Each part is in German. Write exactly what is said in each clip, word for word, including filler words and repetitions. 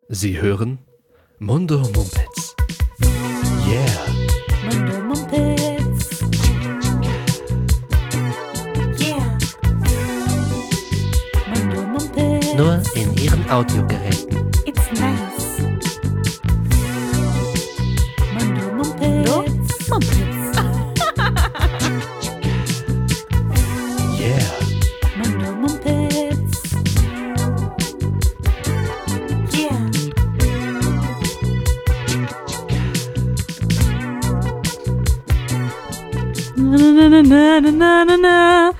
Sie hören Mundo Mumpitz. Yeah. Mundo Mumpitz. Yeah. Mundo Mumpitz. Nur in Ihren Audiogeräten. It's nice. Mundo Mumpitz. Mumpitz. Yeah. Mundo Mumpitz. Yeah. Na, na, na, na, na, na, na.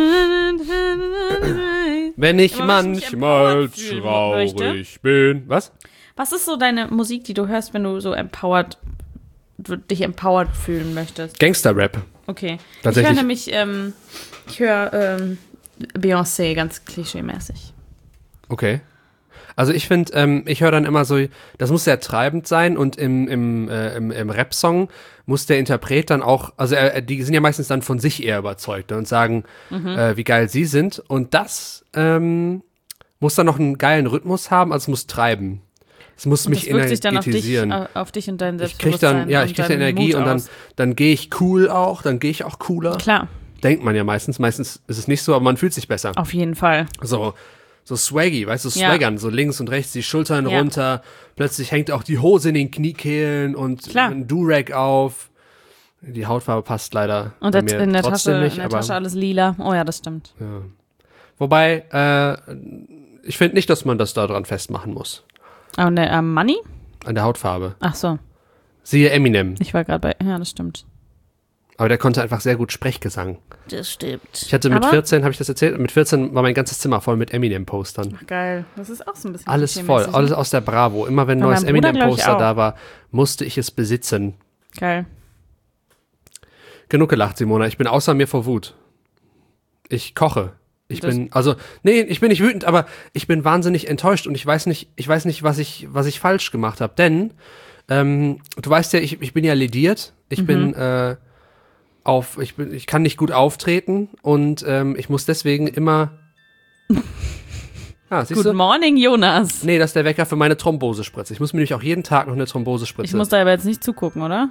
Wenn ich Aber was mich manchmal empowered fühlen traurig möchte. bin. Was? Was ist so deine Musik, die du hörst, wenn du so empowered, dich empowered fühlen möchtest? Gangster-Rap. Okay. Tatsächlich. Ich höre nämlich, ähm, ich höre ähm, Beyoncé ganz klischeemäßig. Okay. Also ich finde, ähm, ich höre dann immer so, das muss sehr treibend sein und im, im, äh, im, im Rap-Song muss der Interpret dann auch, also er, die sind ja meistens dann von sich eher überzeugt und sagen, Mhm. äh, wie geil sie sind und das ähm, muss dann noch einen geilen Rhythmus haben, also es muss treiben. Es muss Und mich das wirkt sich dann auf dich, energetisieren. äh, auf dich und dein Ich krieg Selbstbewusstsein. dann, ja, ich und krieg dann deinen Energie Mut und dann, aus. dann gehe ich cool auch, dann gehe ich auch cooler. Klar, Denkt man ja meistens, meistens ist es nicht so, aber man fühlt sich besser. auf jeden Fall. So, so swaggy, weißt du, Ja. swaggern, so links und rechts die Schultern Ja. runter, plötzlich hängt auch die Hose in den Kniekehlen und Klar. ein Durag auf. Die Hautfarbe passt leider Und bei der, mir in der trotzdem Tasche, nicht, in der aber Tasche alles lila. Oh ja, das stimmt. ja. Wobei, äh, ich finde nicht, dass man das da dran festmachen muss, Ah, und der äh, Money? an der Hautfarbe. Ach so, Siehe Eminem, ich war gerade bei, ja, das stimmt. aber der konnte einfach sehr gut Sprechgesang. Das stimmt. Ich hatte mit Aber- vierzehn, habe ich das erzählt, mit vierzehn war mein ganzes Zimmer voll mit Eminem-Postern. Ach, geil. Das ist auch so ein bisschen Alles voll, klischeemäßig, alles ne? aus der Bravo. Immer wenn ein Bei neues meinem Bruder, glaub ich, Eminem-Poster auch. da war, musste ich es besitzen. Geil. Genug gelacht, Simona. Ich bin außer mir vor Wut. Ich koche. Ich Das- bin, also, nee, ich bin nicht wütend, aber ich bin wahnsinnig enttäuscht und ich weiß nicht, ich weiß nicht, was ich, was ich falsch gemacht habe. Denn, ähm, du weißt ja, ich, ich bin ja lediert. Ich Mhm. bin, äh, auf, ich bin, ich kann nicht gut auftreten und ähm, ich muss deswegen immer. Ah, siehst Good du? morning, Jonas. Nee, das ist der Wecker für meine Thrombosespritze. Ich muss mir nämlich auch jeden Tag noch eine Thrombosespritze. Ich muss da aber jetzt nicht zugucken, oder?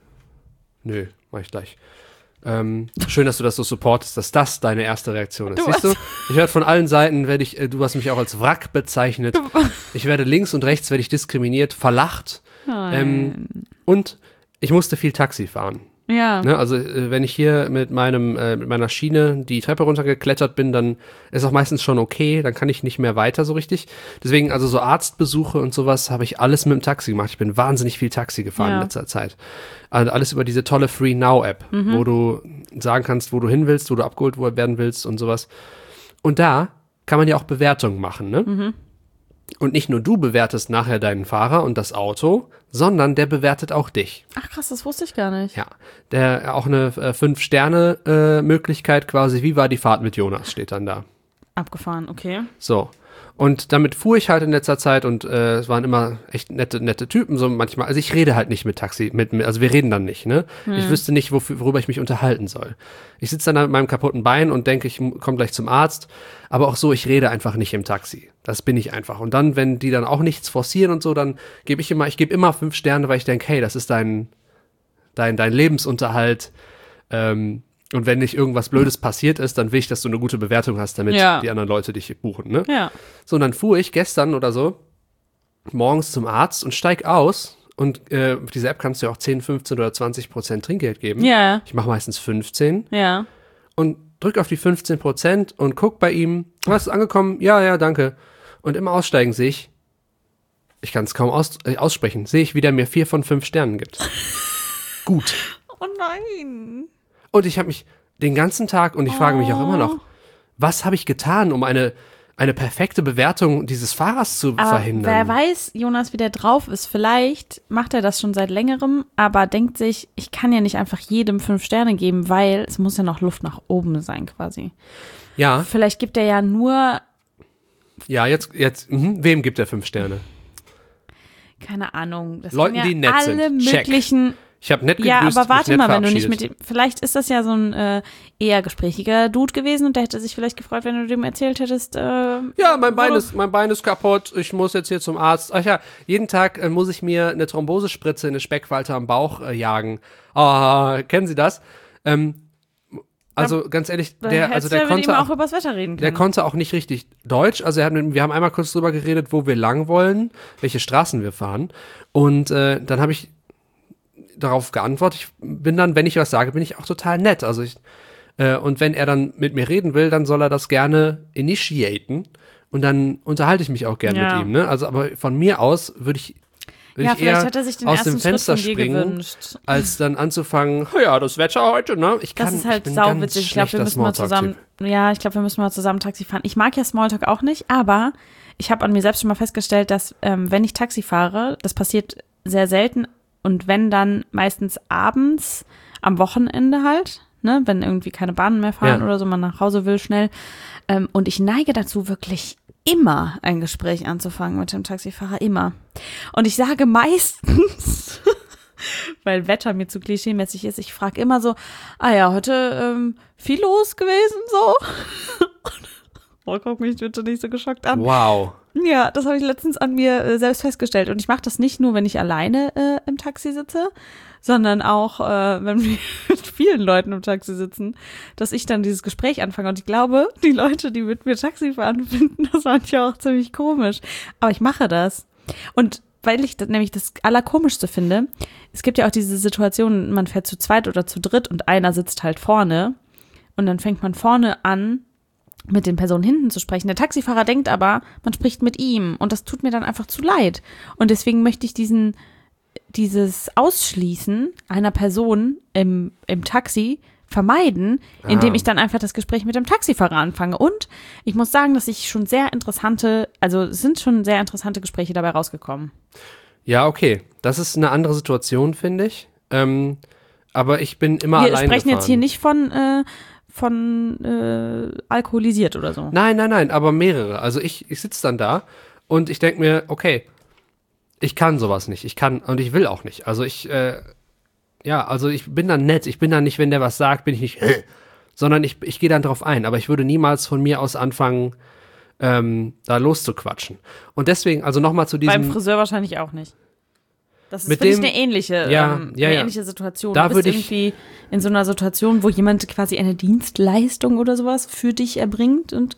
Nö, mach ich gleich. Ähm, schön, dass du das so supportest, dass das deine erste Reaktion ist. Du Siehst du? hast- Ich werde von allen Seiten, werde ich, äh, du hast mich auch als Wrack bezeichnet. Ich werde links und rechts werde ich diskriminiert, verlacht. Ähm, und ich musste viel Taxi fahren. Ja. Ne? Also äh, wenn ich hier mit meinem äh, mit meiner Schiene die Treppe runtergeklettert bin, dann ist auch meistens schon okay, dann kann ich nicht mehr weiter so richtig. Deswegen, also so Arztbesuche und sowas habe ich alles mit dem Taxi gemacht. Ich bin wahnsinnig viel Taxi gefahren Ja. in letzter Zeit. Also alles über diese tolle Free Now App, Mhm. wo du sagen kannst, wo du hin willst, wo du abgeholt werden willst und sowas. Und da kann man ja auch Bewertungen machen, ne? Mhm. Und nicht nur du bewertest nachher deinen Fahrer und das Auto, sondern der bewertet auch dich. Ach krass, das wusste ich gar nicht. Ja, der auch eine äh, Fünf-Sterne-Möglichkeit quasi. Wie war die Fahrt mit Jonas, steht dann da. Abgefahren, okay. So. Und damit fuhr ich halt in letzter Zeit und äh, es waren immer echt nette, nette Typen, so manchmal. Also ich rede halt nicht mit Taxi, mit, mit also wir reden dann nicht, ne? Ich wüsste nicht, wofür, worüber ich mich unterhalten soll. Ich sitze dann da mit meinem kaputten Bein und denke, ich komme gleich zum Arzt. Aber auch so, ich rede einfach nicht im Taxi. Das bin ich einfach. Und dann, wenn die dann auch nichts forcieren und so, dann gebe ich immer, ich gebe immer fünf Sterne, weil ich denke, hey, das ist dein, dein, dein Lebensunterhalt. Ähm, und wenn nicht irgendwas Blödes passiert ist, dann will ich, dass du eine gute Bewertung hast, damit Ja. die anderen Leute dich buchen, ne? Ja. So, und dann fuhr ich gestern oder so morgens zum Arzt und steig aus. Und äh, auf dieser App kannst du ja auch zehn, fünfzehn oder zwanzig Prozent Trinkgeld geben. Ja. Ich mache meistens fünfzehn Ja. und drück auf die fünfzehn Prozent und guck bei ihm, hast du angekommen? Ja, ja, danke. Und im Aussteigen sehe ich, ich kann es kaum aus, äh, aussprechen, sehe ich, wie der mir vier von fünf Sternen gibt. Gut. Oh nein. Und ich habe mich den ganzen Tag, und ich frage mich auch immer noch, was habe ich getan, um eine, eine perfekte Bewertung dieses Fahrers zu Aber verhindern? wer weiß, Jonas, wie der drauf ist. Vielleicht macht er das schon seit längerem, aber denkt sich, ich kann ja nicht einfach jedem fünf Sterne geben, weil es muss ja noch Luft nach oben sein quasi. Ja, Vielleicht gibt er ja nur, ja, jetzt, jetzt, mhm. Wem gibt er fünf Sterne? keine Ahnung, das Leuten, können ja die nett alle sind. Check. möglichen Ich habe nett Ja, gegrüßt, aber warte mich nett mal, wenn du nicht mit verabschiedet. dem, vielleicht ist das ja so ein äh, eher gesprächiger Dude gewesen und der hätte sich vielleicht gefreut, wenn du dem erzählt hättest, äh, Ja, mein Bein wo- ist, mein Bein ist kaputt, ich muss jetzt hier zum Arzt. Ach ja, jeden Tag äh, muss ich mir eine Thrombosespritze in eine Speckfalte am Bauch äh, jagen. Ah, kennen Sie das? Ähm, also ganz ehrlich, Da der, also hättest du der ja mit ihm konnte auch auch, übers Wetter reden der können. konnte auch nicht richtig Deutsch. Also er hat mit, wir haben einmal kurz drüber geredet, wo wir lang wollen, welche Straßen wir fahren. Und äh, dann habe ich darauf geantwortet. Ich bin dann, wenn ich was sage, bin ich auch total nett. Also ich, äh, und wenn er dann mit mir reden will, dann soll er das gerne initiaten. Und dann unterhalte ich mich auch gerne Ja. mit ihm. Ne? Also, aber von mir aus würde ich, würd Ja, ich vielleicht eher hat er sich den aus ersten dem Fenster Schritt von dir springen, gewünscht. als dann anzufangen, "Oh ja, das Wetter heute, ne? Ich kann, Das ist halt ich bin sauwitzig. ganz Ich glaube, wir schlechter müssen mal zusammen, Smalltalk-Typ. ja, ich glaube, wir müssen mal zusammen Taxi fahren. Ich mag ja Smalltalk auch nicht, aber ich habe an mir selbst schon mal festgestellt, dass ähm, wenn ich Taxi fahre, das passiert sehr selten und wenn dann meistens abends am Wochenende halt, ne, wenn irgendwie keine Bahnen mehr fahren Ja. oder so, man nach Hause will schnell. Ähm, und ich neige dazu wirklich immer ein Gespräch anzufangen mit dem Taxifahrer, immer. Und ich sage meistens, weil Wetter mir zu klischeemäßig ist, ich frage immer so, ah ja, heute ähm, viel los gewesen, so. Oh, guck mich bitte nicht so geschockt an. Wow. Ja, das habe ich letztens an mir äh, selbst festgestellt. Und ich mache das nicht nur, wenn ich alleine äh, im Taxi sitze, sondern auch, äh, wenn wir mit vielen Leuten im Taxi sitzen, dass ich dann dieses Gespräch anfange. Und ich glaube, die Leute, die mit mir Taxi fahren, finden das manchmal auch ziemlich komisch. Aber ich mache das. Und weil ich das nämlich das Allerkomischste finde, es gibt ja auch diese Situation, man fährt zu zweit oder zu dritt und einer sitzt halt vorne. Und dann fängt man vorne an, mit den Personen hinten zu sprechen. Der Taxifahrer denkt aber, man spricht mit ihm und das tut mir dann einfach zu leid. Und deswegen möchte ich diesen, dieses Ausschließen einer Person im, im Taxi vermeiden, indem Ah. ich dann einfach das Gespräch mit dem Taxifahrer anfange. Und ich muss sagen, dass ich schon sehr interessante, also es sind schon sehr interessante Gespräche dabei rausgekommen. Ja, okay. Das ist eine andere Situation, finde ich. Ähm, aber ich bin immer Wir allein sprechen gefahren. jetzt hier nicht von, äh, von äh, alkoholisiert oder so. Nein, nein, nein, aber mehrere. Also ich, ich sitze dann da und ich denke mir, okay, ich kann sowas nicht. Ich kann und ich will auch nicht. Also ich, äh, ja, also ich bin dann nett. Ich bin dann nicht, wenn der was sagt, bin ich nicht, äh, sondern ich, ich gehe dann drauf ein. Aber ich würde niemals von mir aus anfangen, ähm, da loszuquatschen. Und deswegen, also nochmal zu Beim diesem, Friseur wahrscheinlich auch nicht. Das ist Mit finde ich dem- eine ähnliche, Ja, ähm, ja, eine ja. ähnliche Situation. Da du bist würde ich- irgendwie in so einer Situation, wo jemand quasi eine Dienstleistung oder sowas für dich erbringt und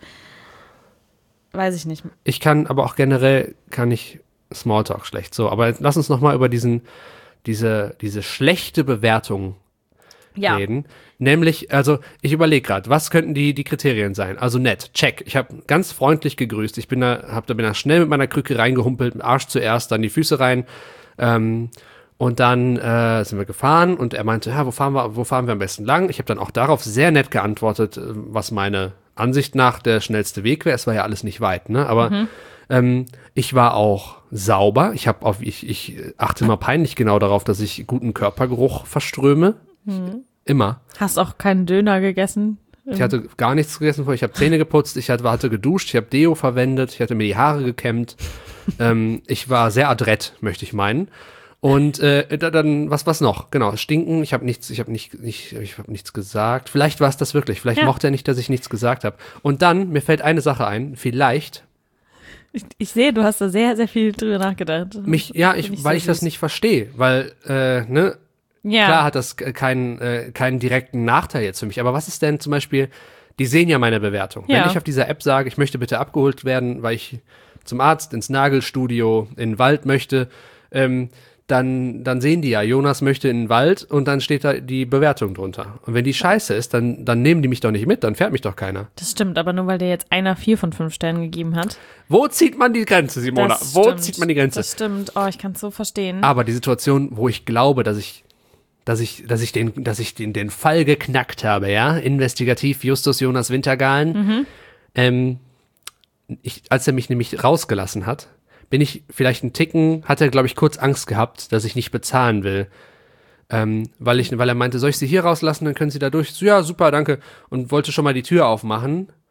weiß ich nicht. ich kann, aber auch generell kann ich Smalltalk schlecht. So, aber lass uns nochmal über diesen, diese, diese schlechte Bewertung Ja, reden. Nämlich, also ich überlege gerade, was könnten die, die Kriterien sein? Also nett, check. Ich habe ganz freundlich gegrüßt. Ich bin da, hab da bin da schnell mit meiner Krücke reingehumpelt, mit Arsch zuerst, dann die Füße rein. Ähm, und dann äh, sind wir gefahren und er meinte, ja, wo fahren wir, wo fahren wir am besten lang? Ich habe dann auch darauf sehr nett geantwortet, äh, was meine Ansicht nach der schnellste Weg wäre. Es war ja alles nicht weit, ne? Aber Mhm. ähm, ich war auch sauber. Ich habe auf, ich, ich achte immer peinlich genau darauf, dass ich guten Körpergeruch verströme. Mhm. Immer. hast auch keinen Döner gegessen. Ich hatte gar nichts gegessen vorher. Ich habe Zähne geputzt, ich hatte, hatte geduscht, ich habe Deo verwendet, ich hatte mir die Haare gekämmt. ähm, ich war sehr adrett, möchte ich meinen. Und äh, da- dann, was was noch? Genau, stinken. Ich habe nichts, ich habe nicht, nicht, ich habe nichts gesagt. Vielleicht war es das wirklich. Vielleicht Ja. mochte er nicht, dass ich nichts gesagt habe. Und dann, mir fällt eine Sache ein, vielleicht Ich, ich sehe, du hast da sehr, sehr viel drüber nachgedacht. mich, ja, Finde ich, ich weil sehr ich das süß. nicht verstehe, weil, äh, ne, Ja. klar hat das k- keinen, äh, keinen direkten Nachteil jetzt für mich. Aber was ist denn zum Beispiel, die sehen ja meine Bewertung. Ja. Wenn ich auf dieser App sage, ich möchte bitte abgeholt werden, weil ich zum Arzt, ins Nagelstudio, in den Wald möchte, ähm, dann, dann sehen die ja, Jonas möchte in den Wald und dann steht da die Bewertung drunter. Und wenn die scheiße ist, dann, dann nehmen die mich doch nicht mit, dann fährt mich doch keiner. Das stimmt, aber nur weil der jetzt einer vier von fünf Sternen gegeben hat. Wo zieht man die Grenze, Simona? Das Wo stimmt. zieht man die Grenze? Das stimmt. Oh, ich kann es so verstehen. Aber die Situation, wo ich glaube, dass ich, dass ich, dass ich den, dass ich den, den Fall geknackt habe, ja, investigativ Justus Jonas Wintergalen, Mhm. ähm, ich, als er mich nämlich rausgelassen hat, bin ich vielleicht einen Ticken, hat er, glaube ich, kurz Angst gehabt, dass ich nicht bezahlen will. Ähm, weil ich, weil er meinte, soll ich sie hier rauslassen, dann können sie da durch. So, ja, super, danke. Und wollte schon mal die Tür aufmachen.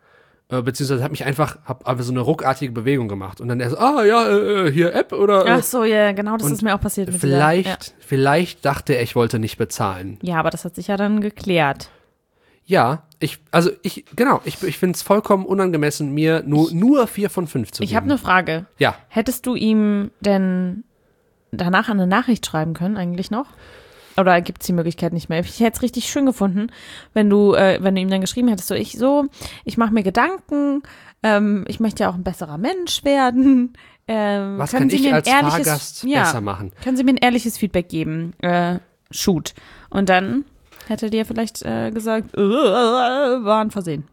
Äh, beziehungsweise habe mich einfach, habe einfach so eine ruckartige Bewegung gemacht. Und dann er so, ah ja, äh, hier App oder. Äh. Ach so, ja, genau, das Und ist mir auch passiert. Mit vielleicht, dieser, ja. vielleicht dachte er, ich wollte nicht bezahlen. ja, aber das hat sich ja dann geklärt. Ja, ich, also ich, genau, ich, ich finde es vollkommen unangemessen, mir nur, nur vier von fünf zu geben. Ich habe eine Frage. Ja. Hättest du ihm denn danach eine Nachricht schreiben können eigentlich noch? Oder gibt es die Möglichkeit nicht mehr? Ich hätte es richtig schön gefunden, wenn du, äh, wenn du ihm dann geschrieben hättest, so ich so, ich mache mir Gedanken, ähm, ich möchte ja auch ein besserer Mensch werden. Ähm, Was können kann Sie ich mir ein als ehrliches, Fahrgast ja, besser machen? Können Sie mir ein ehrliches Feedback geben? Äh, shoot. Und dann hätte dir vielleicht äh, gesagt, äh, war ein Versehen.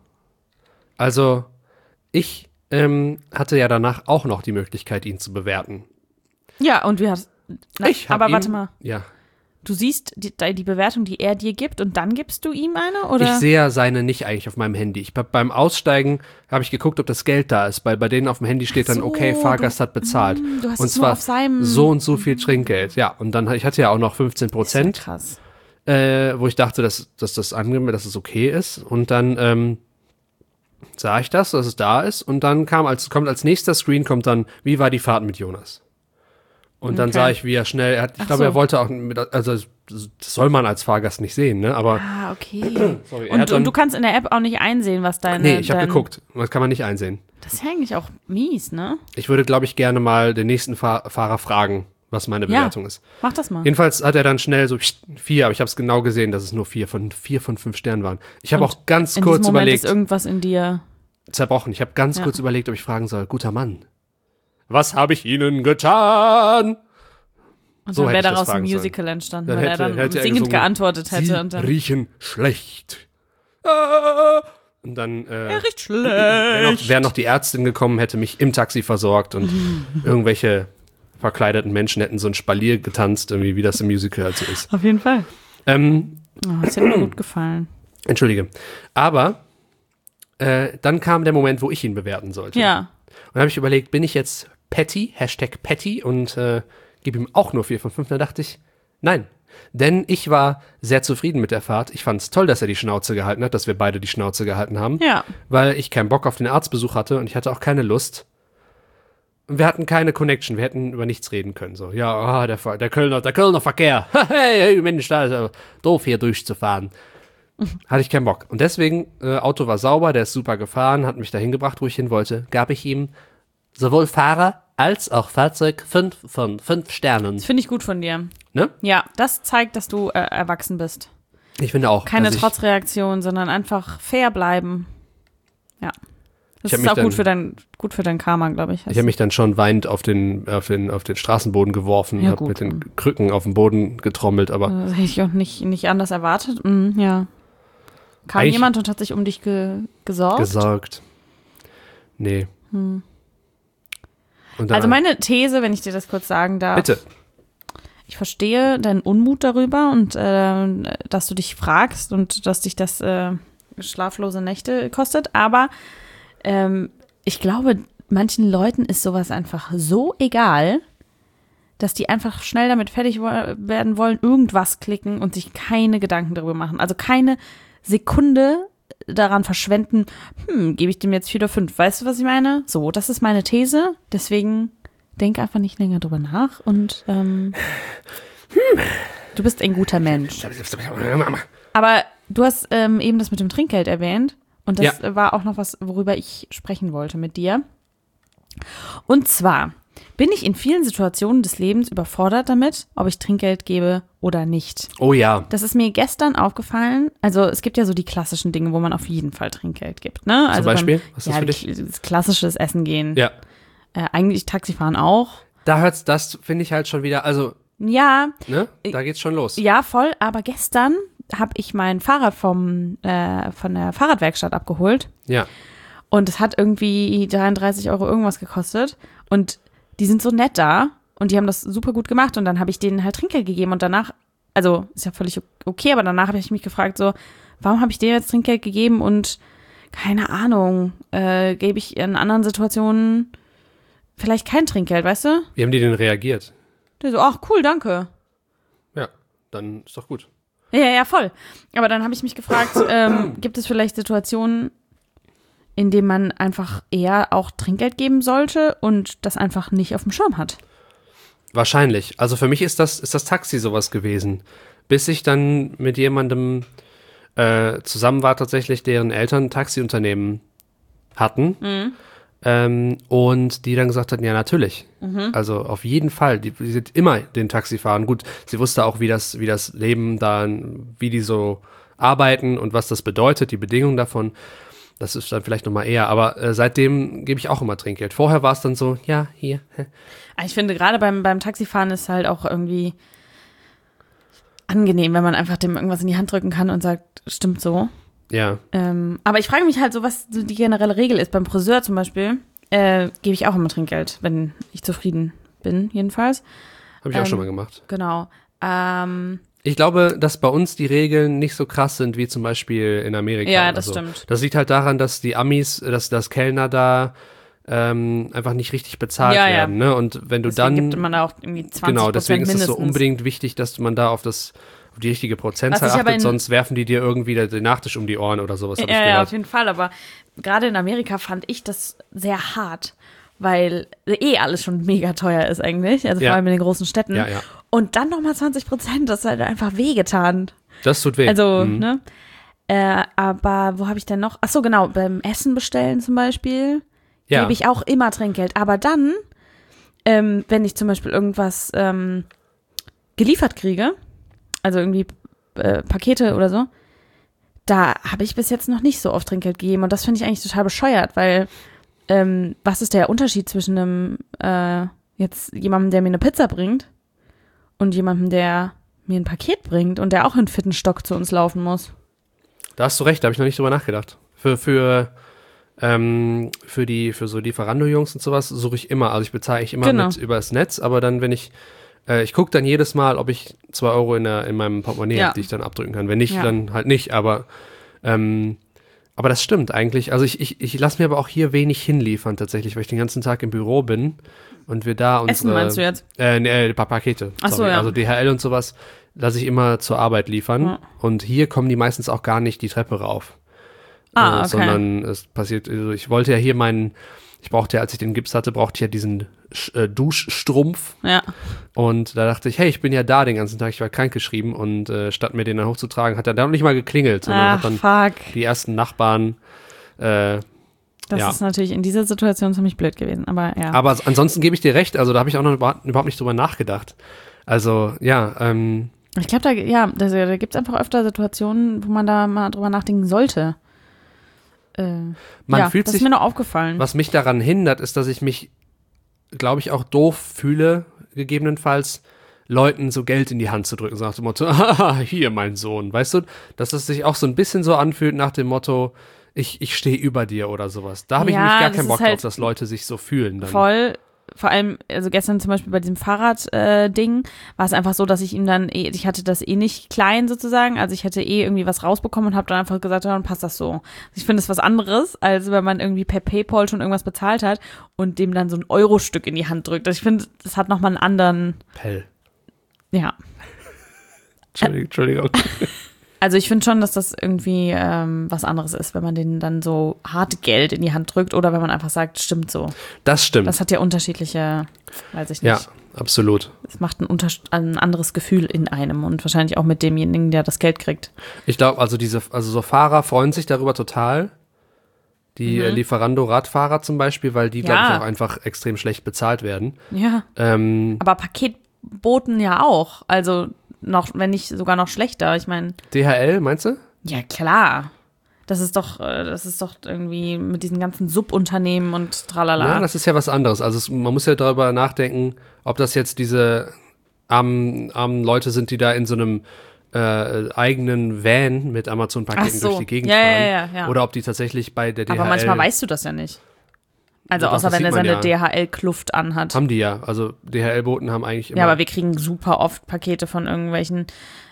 Also, ich ähm, hatte ja danach auch noch die Möglichkeit, ihn zu bewerten. Ja, und wie hast na, ich hab aber ihm, warte mal. Ja. Du siehst die, die Bewertung, die er dir gibt und dann gibst du ihm eine, oder? Ich sehe ja seine nicht eigentlich auf meinem Handy. Ich hab, beim Aussteigen habe ich geguckt, ob das Geld da ist, weil bei denen auf dem Handy steht dann, so, okay, Fahrgast du, hat bezahlt. Mm, du hast und es nur zwar auf seinem so und so viel Trinkgeld. Ja, und dann, ich hatte ja auch noch fünfzehn Prozent, ist ja krass. äh, wo ich dachte, dass, dass das angemessen, dass es okay ist. Und dann ähm, sah ich das, dass es da ist. Und dann kam als, kommt als nächster Screen, kommt dann, wie war die Fahrt mit Jonas? Und dann Okay. sah ich, wie er schnell, er hat, ich Ach glaube, so. er wollte auch, mit, also das soll man als Fahrgast nicht sehen, ne? Aber Ah, okay. sorry, er Und, hat dann, und du kannst in der App auch nicht einsehen, was deine... nee, ich habe dein, geguckt, das kann man nicht einsehen. Das ist ja eigentlich auch mies, ne? Ich würde, glaube ich, gerne mal den nächsten Fahr Fahrer fragen, was meine Ja. Bewertung ist. Mach das mal. Jedenfalls hat er dann schnell so pst, vier, aber ich habe es genau gesehen, dass es nur vier von vier von fünf Sternen waren. Ich habe Und auch ganz in kurz diesem Moment überlegt, ist irgendwas in dir... zerbrochen. Ich habe ganz Ja. kurz überlegt, ob ich fragen soll, guter Mann, was habe ich Ihnen getan? Und So dann hätte wäre ich das daraus ein fragen sollen. Musical entstanden, Dann weil hätte- er dann hätte er singend gesungen, geantwortet hätte. Sie und dann, riechen schlecht. Ah. Und dann äh, er riecht wäre noch, schlecht. wär noch die Ärztin gekommen, hätte mich im Taxi versorgt und irgendwelche verkleideten Menschen hätten so ein Spalier getanzt, irgendwie, wie das im Musical halt so ist. Auf jeden Fall. Ähm, Oh, das hätte mir gut gefallen. Entschuldige. Aber äh, dann kam der Moment, wo ich ihn bewerten sollte. Ja. Und dann habe ich überlegt, bin ich jetzt petty, Hashtag petty und äh, gebe ihm auch nur vier von fünf. Da dachte ich, nein. Denn ich war sehr zufrieden mit der Fahrt. Ich fand es toll, dass er die Schnauze gehalten hat, dass wir beide die Schnauze gehalten haben. Ja. Weil ich keinen Bock auf den Arztbesuch hatte und ich hatte auch keine Lust. Und wir hatten keine Connection, wir hätten über nichts reden können. So, ja, ah, der, Ver- der, Kölner, der Kölner Verkehr. hey, hey, Mensch, da ist ja doof, hier durchzufahren. Hatte ich keinen Bock. Und deswegen, äh, Auto war sauber, der ist super gefahren, hat mich dahin gebracht, wo ich hin wollte. Gab ich ihm sowohl Fahrer als auch Fahrzeug fünf von fünf Sternen. Das finde ich gut von dir. Ne? Ja, das zeigt, dass du äh, erwachsen bist. Ich finde auch. Keine dass ich- Trotzreaktion, sondern einfach fair bleiben. Ja. Das Ich hab ist mich auch dann- gut für dein, gut für dein Karma, glaube ich. Ich habe mich dann schon weinend auf den, auf den, auf den Straßenboden geworfen, Ja, habe gut, mit den ja. Krücken auf den Boden getrommelt, aber Das hätte ich auch nicht, nicht anders erwartet. Mhm, ja. Kam Eigentlich- jemand und hat sich um dich ge gesorgt? gesorgt. Nee. Hm. Und dann, Also meine These, wenn ich dir das kurz sagen darf. bitte. Ich verstehe deinen Unmut darüber und äh, dass du dich fragst und dass dich das äh, schlaflose Nächte kostet. Aber ähm, ich glaube, manchen Leuten ist sowas einfach so egal, dass die einfach schnell damit fertig wo- werden wollen, irgendwas klicken und sich keine Gedanken darüber machen. Also keine Sekunde daran verschwenden, hm, gebe ich dem jetzt vier oder fünf. Weißt du, was ich meine? So, das ist meine These. Deswegen denk einfach nicht länger drüber nach und ähm, du bist ein guter Mensch. Aber du hast ähm, eben das mit dem Trinkgeld erwähnt und das Ja. war auch noch was, worüber ich sprechen wollte mit dir. Und zwar bin ich in vielen Situationen des Lebens überfordert damit, ob ich Trinkgeld gebe oder nicht. Oh ja. Das ist mir gestern aufgefallen. Also es gibt ja so die klassischen Dinge, wo man auf jeden Fall Trinkgeld gibt. Ne? Also Beispiel? Beim, Was ist das ja, für dich? die- das klassisches Essen gehen. Ja. Äh, eigentlich Taxifahren auch. Da hört's, das finde ich halt schon wieder, also, Ja, ne? Da geht's schon los. ja, voll. Aber gestern habe ich mein Fahrrad vom, äh, von der Fahrradwerkstatt abgeholt. Ja. Und es hat irgendwie dreiunddreißig Euro irgendwas gekostet. Und die sind so nett da. Und die haben das super gut gemacht. Und dann habe ich denen halt Trinkgeld gegeben. Und danach, also ist ja völlig okay, aber danach habe ich mich gefragt, so, warum habe ich denen jetzt Trinkgeld gegeben? Und keine Ahnung, äh, gebe ich in anderen Situationen vielleicht kein Trinkgeld, weißt du? Wie haben die denn reagiert? Der so, ach cool, danke. Ja, dann ist doch gut. Ja, ja, voll. Aber dann habe ich mich gefragt, ähm, gibt es vielleicht Situationen, indem man einfach eher auch Trinkgeld geben sollte und das einfach nicht auf dem Schirm hat. Wahrscheinlich. Also für mich ist das, ist das Taxi sowas gewesen. Bis ich dann mit jemandem äh, zusammen war, tatsächlich, deren Eltern ein Taxiunternehmen hatten. Mhm. Ähm, und die dann gesagt hatten, ja, natürlich. Mhm. Also auf jeden Fall. Die, die sind immer den Taxi fahren. Gut, sie wusste auch, wie das, wie das Leben da, wie die so arbeiten und was das bedeutet, die Bedingungen davon. Das ist dann vielleicht nochmal eher. Aber äh, seitdem gebe ich auch immer Trinkgeld. Vorher war es dann so, ja, hier. Ich finde, gerade beim, beim Taxifahren ist halt auch irgendwie angenehm, wenn man einfach dem irgendwas in die Hand drücken kann und sagt, stimmt so. Ja. Ähm, aber ich frage mich halt so, was so die generelle Regel ist. Beim Friseur zum Beispiel äh, gebe ich auch immer Trinkgeld, wenn ich zufrieden bin, jedenfalls. Habe ich ähm, auch schon mal gemacht. Genau. Ähm, Ich glaube, dass bei uns die Regeln nicht so krass sind wie zum Beispiel in Amerika. Ja, das also, stimmt. Das liegt halt daran, dass die Amis, dass das Kellner da ähm, einfach nicht richtig bezahlt Ja, ja. werden. Ne? Und wenn du deswegen dann gibt man da auch irgendwie zwanzig genau, deswegen ist es mindestens. so unbedingt wichtig, dass man da auf das auf die richtige Prozentzahl Was ich aber achtet, in- sonst werfen die dir irgendwie den Nachtisch um die Ohren oder sowas. Hab Ja, ich ja, gehört. auf jeden Fall. Aber gerade in Amerika fand ich das sehr hart, weil eh alles schon mega teuer ist eigentlich. Also Ja. vor allem in den großen Städten. Ja, ja. Und dann nochmal zwanzig Prozent, das hat einfach wehgetan. Das tut weh. Also, Mhm. ne? Äh, aber wo habe ich denn noch? Ach so, genau, beim Essen bestellen zum Beispiel Ja. gebe ich auch immer Trinkgeld. Aber dann, ähm, wenn ich zum Beispiel irgendwas ähm, geliefert kriege, also irgendwie äh, Pakete oder so, da habe ich bis jetzt noch nicht so oft Trinkgeld gegeben. Und das finde ich eigentlich total bescheuert, weil ähm, was ist der Unterschied zwischen einem äh, jetzt jemandem, der mir eine Pizza bringt und jemandem, der mir ein Paket bringt und der auch in fitten Stock zu uns laufen muss? Da hast du recht, da habe ich noch nicht drüber nachgedacht. Für, für, ähm, für die, für so Lieferando-Jungs und sowas suche ich immer. Also ich bezahle ich immer Genau. mit über das Netz, aber dann, wenn ich, äh, ich gucke dann jedes Mal, ob ich zwei Euro in, der, in meinem Portemonnaie Ja. habe, die ich dann abdrücken kann. Wenn nicht, Ja. dann halt nicht. Aber, ähm, aber das stimmt eigentlich. Also ich, ich, ich lasse mir aber auch hier wenig hinliefern tatsächlich, weil ich den ganzen Tag im Büro bin und wir da unsere... Essen meinst du jetzt? Äh, nee, äh, pa- Pakete. Ach so, sorry. ja. Also D H L und sowas lasse ich immer zur Arbeit liefern. Ja. Und hier kommen die meistens auch gar nicht die Treppe rauf. Ah, äh, okay. Sondern es passiert, also ich wollte ja hier meinen, ich brauchte ja, als ich den Gips hatte, brauchte ich ja diesen Sch- äh, Duschstrumpf. Ja. Und da dachte ich, hey, ich bin ja da den ganzen Tag, ich war krankgeschrieben. Und äh, statt mir den dann hochzutragen, hat er dann nicht mal geklingelt, sondern Ach, hat dann fuck. die ersten Nachbarn äh, Das ja. ist natürlich in dieser Situation ziemlich blöd gewesen, aber ja. Aber ansonsten gebe ich dir recht, also da habe ich auch noch überhaupt überhaupt nicht drüber nachgedacht. Also, ja, ähm, Ich glaube, da, ja, da, da gibt es einfach öfter Situationen, wo man da mal drüber nachdenken sollte. Äh, Man ja, fühlt das sich- ist mir noch aufgefallen. was mich daran hindert, ist, dass ich mich, glaube ich, auch doof fühle, gegebenenfalls, Leuten so Geld in die Hand zu drücken, so nach dem Motto, ah, hier, mein Sohn, weißt du, dass es sich auch so ein bisschen so anfühlt nach dem Motto, ich, ich stehe über dir oder sowas. Da habe ich Ja, nämlich gar das keinen ist Bock halt drauf, dass Leute sich so fühlen. Dann. Voll. Vor allem, also gestern zum Beispiel bei diesem Fahrrad-Ding, äh, Ding, war es einfach so, dass ich ihm dann, eh, ich hatte das eh nicht klein sozusagen, also ich hätte eh irgendwie was rausbekommen und habe dann einfach gesagt, ja, dann passt das so. Ich finde es was anderes, als wenn man irgendwie per PayPal schon irgendwas bezahlt hat und dem dann so ein Euro-Stück in die Hand drückt. Also ich finde, das hat nochmal einen anderen, Pell. ja. Entschuldigung. Entschuldigung. Also ich finde schon, dass das irgendwie ähm, was anderes ist, wenn man denen dann so hart Geld in die Hand drückt oder wenn man einfach sagt, stimmt so. Das stimmt. Das hat ja unterschiedliche, weiß ich nicht. Ja, absolut. Es macht ein, unter ein anderes Gefühl in einem und wahrscheinlich auch mit demjenigen, der das Geld kriegt. Ich glaube, also diese, also so Fahrer freuen sich darüber total. Die Mhm. äh, Lieferando-Radfahrer zum Beispiel, weil die, glaube Ja. ich, auch einfach extrem schlecht bezahlt werden. Ja. Ähm, Aber Paketboten ja auch. Also noch, wenn nicht sogar noch schlechter. Ich meine, D H L, meinst du? ja klar. Das ist doch, äh, das ist doch irgendwie mit diesen ganzen Subunternehmen und tralala. Ja, das ist ja was anderes. Also es, man muss ja darüber nachdenken, ob das jetzt diese armen, armen Leute sind, die da in so einem äh, eigenen Van mit Amazon-Paketen Ach so. durch die Gegend Ja, ja, fahren. ja, ja. Oder ob die tatsächlich bei der D H L... Aber manchmal weißt du das ja nicht. Also Ja, doch, außer das wenn er sieht man seine ja. D H L-Kluft anhat. Haben die ja. Also D H L-Boten haben eigentlich immer... Ja, aber wir kriegen super oft Pakete von irgendwelchen.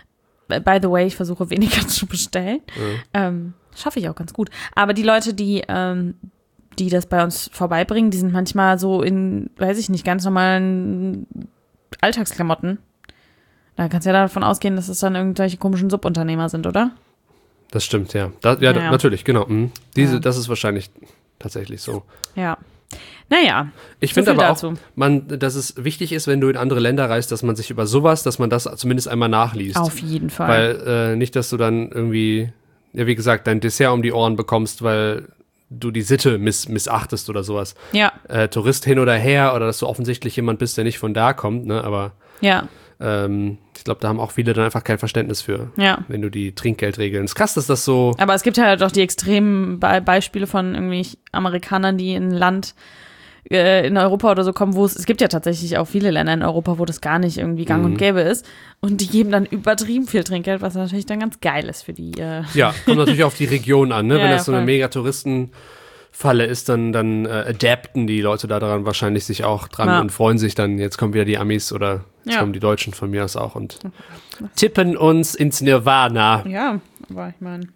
By the way, ich versuche weniger zu bestellen. Ja. Ähm, schaffe ich auch ganz gut. Aber die Leute, die, ähm, die das bei uns vorbeibringen, die sind manchmal so in, weiß ich nicht, ganz normalen Alltagsklamotten. Da kannst du ja davon ausgehen, dass es dann irgendwelche komischen Subunternehmer sind, oder? Das stimmt, ja. Da, ja, Ja, ja. natürlich, genau. Mhm. Diese, Ja. Das ist wahrscheinlich tatsächlich so. Ja. Naja. Ich so finde viel aber dazu. auch, man, dass es wichtig ist, wenn du in andere Länder reist, dass man sich über sowas, dass man das zumindest einmal nachliest. Auf jeden Fall. Weil äh, nicht, dass du dann irgendwie, ja wie gesagt, dein Dessert um die Ohren bekommst, weil du die Sitte miss, missachtest oder sowas. Ja. Äh, Tourist hin oder her oder dass du offensichtlich jemand bist, der nicht von da kommt, ne? Aber Ja. ähm, ich glaube, da haben auch viele dann einfach kein Verständnis für, Ja. wenn du die Trinkgeldregeln. Es ist krass, dass das so. Aber es gibt halt auch die extremen Be- Beispiele von irgendwie Amerikanern, die in ein Land äh, in Europa oder so kommen, wo es, es gibt ja tatsächlich auch viele Länder in Europa, wo das gar nicht irgendwie gang und gäbe ist. Und die geben dann übertrieben viel Trinkgeld, was natürlich dann ganz geil ist für die. Äh Ja, kommt natürlich auf die Region an, ne? Ja, Wenn ja, das so eine voll. mega Touristenfalle ist, dann, dann äh, adapten die Leute da daran wahrscheinlich sich auch dran Ja. und freuen sich dann, jetzt kommen wieder die Amis oder jetzt Ja. kommen die Deutschen von mir aus auch und tippen uns ins Nirvana. Ja, aber ich meine.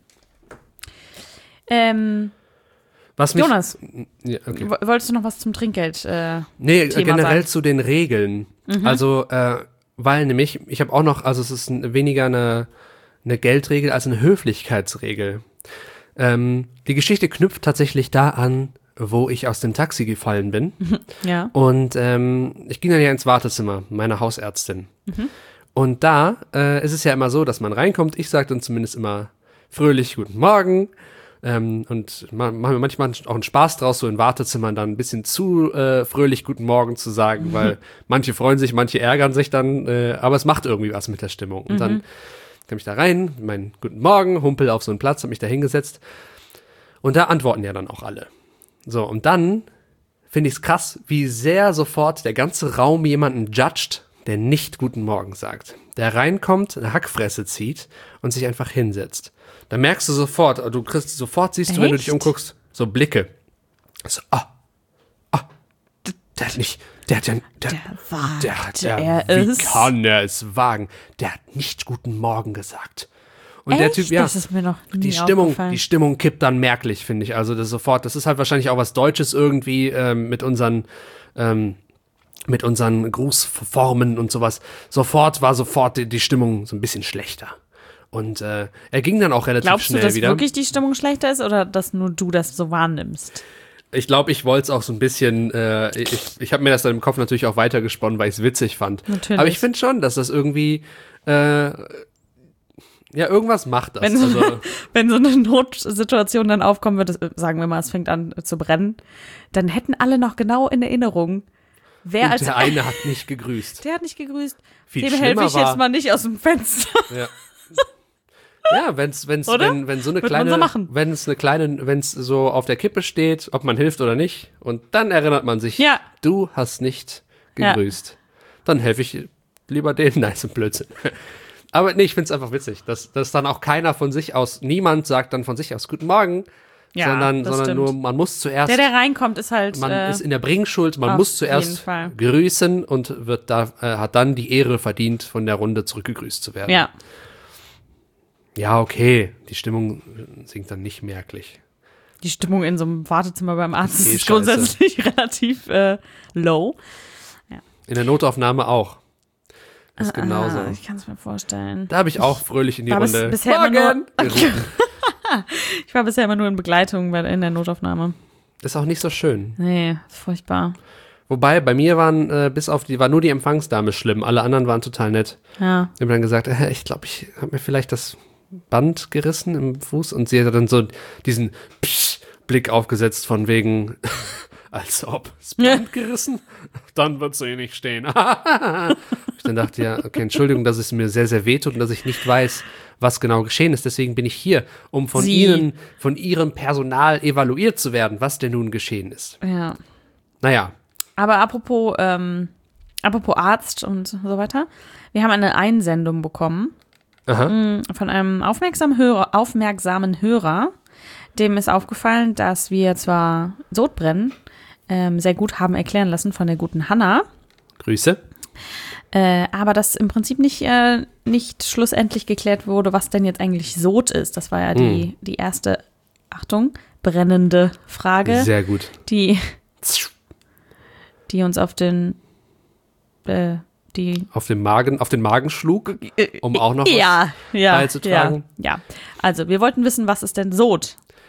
Ähm, Was mich, Jonas, ja, okay. wo- wolltest du noch was zum Trinkgeld? Äh, Nee, Thema generell sagen. zu den Regeln. Also, äh, weil nämlich, ich habe auch noch, also es ist ein, weniger eine, eine Geldregel als eine Höflichkeitsregel. Ähm, die Geschichte knüpft tatsächlich da an, wo ich aus dem Taxi gefallen bin. ja. Und ähm, ich ging dann ja ins Wartezimmer meiner Hausärztin. Und da äh, ist es ja immer so, dass man reinkommt. Ich sage dann zumindest immer fröhlich guten Morgen. Ähm, und ma- machen wir manchmal auch einen Spaß draus, so in Wartezimmern dann ein bisschen zu äh, fröhlich guten Morgen zu sagen, weil manche freuen sich, manche ärgern sich dann, äh, aber es macht irgendwie was mit der Stimmung. Und dann kam ich da rein, meinen guten Morgen, humpel auf so einen Platz, hab mich da hingesetzt und da antworten ja dann auch alle. So, und dann finde ich es krass, wie sehr sofort der ganze Raum jemanden judgt, der nicht guten Morgen sagt. Der reinkommt, eine Hackfresse zieht und sich einfach hinsetzt. Da merkst du sofort, du kriegst sofort, siehst du, wenn du dich Echt? umguckst, so Blicke. So, ah, ah, der hat nicht, der hat ja, der, Der wagt der, der, er wie es. kann er es wagen? Der hat nicht guten Morgen gesagt. Und der Echt? Typ, ja, Das ist mir noch nie die Stimmung, aufgefallen. die Stimmung kippt dann merklich, finde ich. Also das sofort, das ist halt wahrscheinlich auch was Deutsches irgendwie ähm, mit unseren, ähm, mit unseren Grußformen und sowas. Sofort war sofort die, die Stimmung so ein bisschen schlechter. Und äh, er ging dann auch relativ Glaubst du, schnell dass wieder. wirklich die Stimmung schlechter ist oder dass nur du das so wahrnimmst? Ich glaube, ich wollte es auch so ein bisschen, äh, ich, ich habe mir das dann im Kopf natürlich auch weitergesponnen, weil ich es witzig fand. Natürlich. Aber ich finde schon, dass das irgendwie, äh, ja, irgendwas macht das. Wenn so, Also, wenn so eine Notsituation dann aufkommen wird, das, sagen wir mal, es fängt an zu brennen, dann hätten alle noch genau in Erinnerung, wer und als der eine hat nicht gegrüßt. der hat nicht gegrüßt. Viel Dem schlimmer helfe ich war, jetzt mal nicht aus dem Fenster. Ja. Ja, wenn's, wenn's, Oder? wenn, wenn so eine Wird man kleine, so machen. wenn es eine kleine, wenn es so auf der Kippe steht, ob man hilft oder nicht, und dann erinnert man sich, Ja. du hast nicht Ja. gegrüßt. Dann helfe ich lieber denen. Nein, ist ein Blödsinn. Aber nee, ich find's einfach witzig, dass, dass dann auch keiner von sich aus, niemand sagt dann von sich aus Guten Morgen, Ja, sondern, das sondern stimmt. nur, man muss zuerst, Der, der reinkommt, ist halt. man äh, ist in der Bringschuld, man auf muss jeden zuerst Fall. grüßen und wird da, äh, hat dann die Ehre verdient, von der Runde zurückgegrüßt zu werden. ja. Ja, okay, die Stimmung sinkt dann nicht merklich. Die Stimmung in so einem Wartezimmer beim Arzt Eh ist scheiße. grundsätzlich relativ äh, low. In der Notaufnahme auch. Das ist genauso. Ah, ich kann es mir vorstellen. Da habe ich auch fröhlich in die War bis- Runde bisher immer nur- Morgen gerufen. Ich war bisher immer nur in Begleitung bei, in der Notaufnahme. Ist auch nicht so schön. Nee, ist furchtbar. Wobei, bei mir waren äh, bis auf die, war nur die Empfangsdame schlimm. Alle anderen waren total nett. Ja. Ich habe dann gesagt, äh, ich glaube, ich habe mir vielleicht das Band gerissen im Fuß. Und sie hat dann so diesen Psch Blick aufgesetzt von wegen, als ob, das Band gerissen? Dann wird sie eh nicht stehen. Ich dann dachte, ja, okay, Entschuldigung, dass es mir sehr, sehr wehtut und dass ich nicht weiß, was genau geschehen ist. Deswegen bin ich hier, um von Sie- Ihnen, von Ihrem Personal evaluiert zu werden, was denn nun geschehen ist. Ja. Naja, Aber apropos, ähm, apropos Arzt und so weiter. Wir haben eine Einsendung bekommen aha. mh, von einem aufmerksamen Hörer, aufmerksamen Hörer. Dem ist aufgefallen, dass wir zwar Sodbrennen ähm, sehr gut haben erklären lassen von der guten Hanna, Grüße. äh, aber dass im Prinzip nicht, äh, nicht schlussendlich geklärt wurde, was denn jetzt eigentlich Sod ist. Das war ja die, die erste, Achtung, brennende Frage, Sehr gut. die, die uns auf den, äh, die Auf den Magen, auf den Magen schlug, um auch noch was ja, ja, beizutragen. Ja, ja. Also, wir wollten wissen, was ist denn Sod?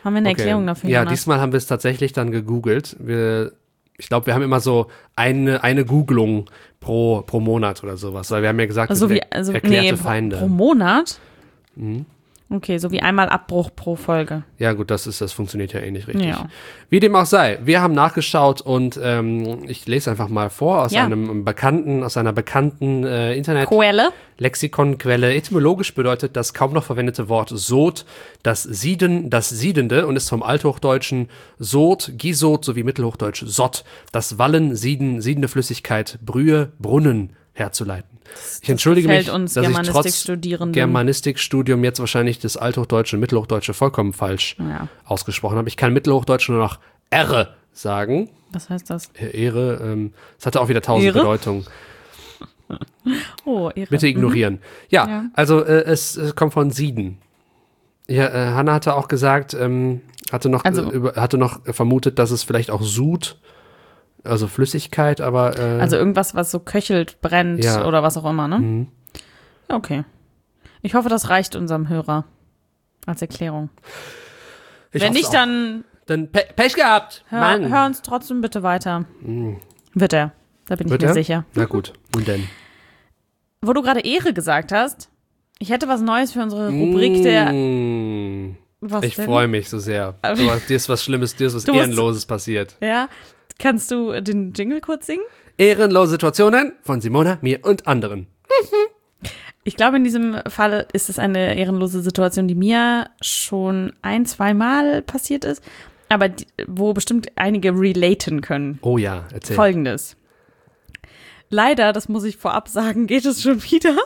Haben wir eine Okay. Erklärung dafür? Ja, Jonas? diesmal haben wir es tatsächlich dann gegoogelt. Wir, ich glaube, wir haben immer so eine, eine Googlung pro, pro Monat oder sowas, weil wir haben ja gesagt, Also wir wie, sind also, erklärte nee, pro, Feinde. pro Monat? Mhm. Okay, so wie einmal Abbruch pro Folge. Ja gut, das ist, das funktioniert ja eh nicht richtig. Ja. Wie dem auch sei, wir haben nachgeschaut und ähm, ich lese einfach mal vor aus Ja. einem bekannten, aus einer bekannten äh, Internet Quelle? Lexikonquelle. Etymologisch bedeutet das kaum noch verwendete Wort Sod das Sieden, das Siedende und ist vom Althochdeutschen Sod, Gisot sowie Mittelhochdeutsch Sott, das Wallen, Sieden, siedende Flüssigkeit, Brühe, Brunnen herzuleiten. Ich entschuldige mich, gefällt uns dass ich trotz Germanistikstudierenden. Germanistikstudium jetzt wahrscheinlich das Althochdeutsche und Mittelhochdeutsche vollkommen falsch Ja. ausgesprochen habe. Ich kann Mittelhochdeutsch nur noch R sagen. Was heißt das? Ehre, ähm, das hatte auch wieder tausend Ehre? Bedeutungen. Oh, Ehre. Bitte ignorieren. Ja, Ja. also äh, es, es kommt von Sieden. Ja, äh, Hanna hatte auch gesagt, ähm, hatte noch Also- äh, über, hatte noch vermutet, dass es vielleicht auch Sud, also Flüssigkeit, aber äh, Also irgendwas, was so köchelt, brennt Ja. oder was auch immer, ne? mhm. Okay. Ich hoffe, das reicht unserem Hörer als Erklärung. Ich Wenn hoff's nicht, auch. dann Dann Pe Pech gehabt. hör, Mann. hör uns trotzdem bitte weiter. Wird er. Da bin ich Wird mir er? sicher. Na gut, und denn? Wo du gerade Ehre gesagt hast, ich hätte was Neues für unsere Rubrik der. Mm, Was ich denn? freue mich so sehr. Aber- Du hast, dir ist was Schlimmes, dir ist was Du musst- Ehrenloses passiert. Ja. Kannst du den Jingle kurz singen? Ehrenlose Situationen von Simona, mir und anderen. Ich glaube, in diesem Fall ist es eine ehrenlose Situation, die mir schon ein, zwei Mal passiert ist, aber die, wo bestimmt einige relaten können. Oh ja, erzähl. Folgendes. Leider, das muss ich vorab sagen, geht es schon wieder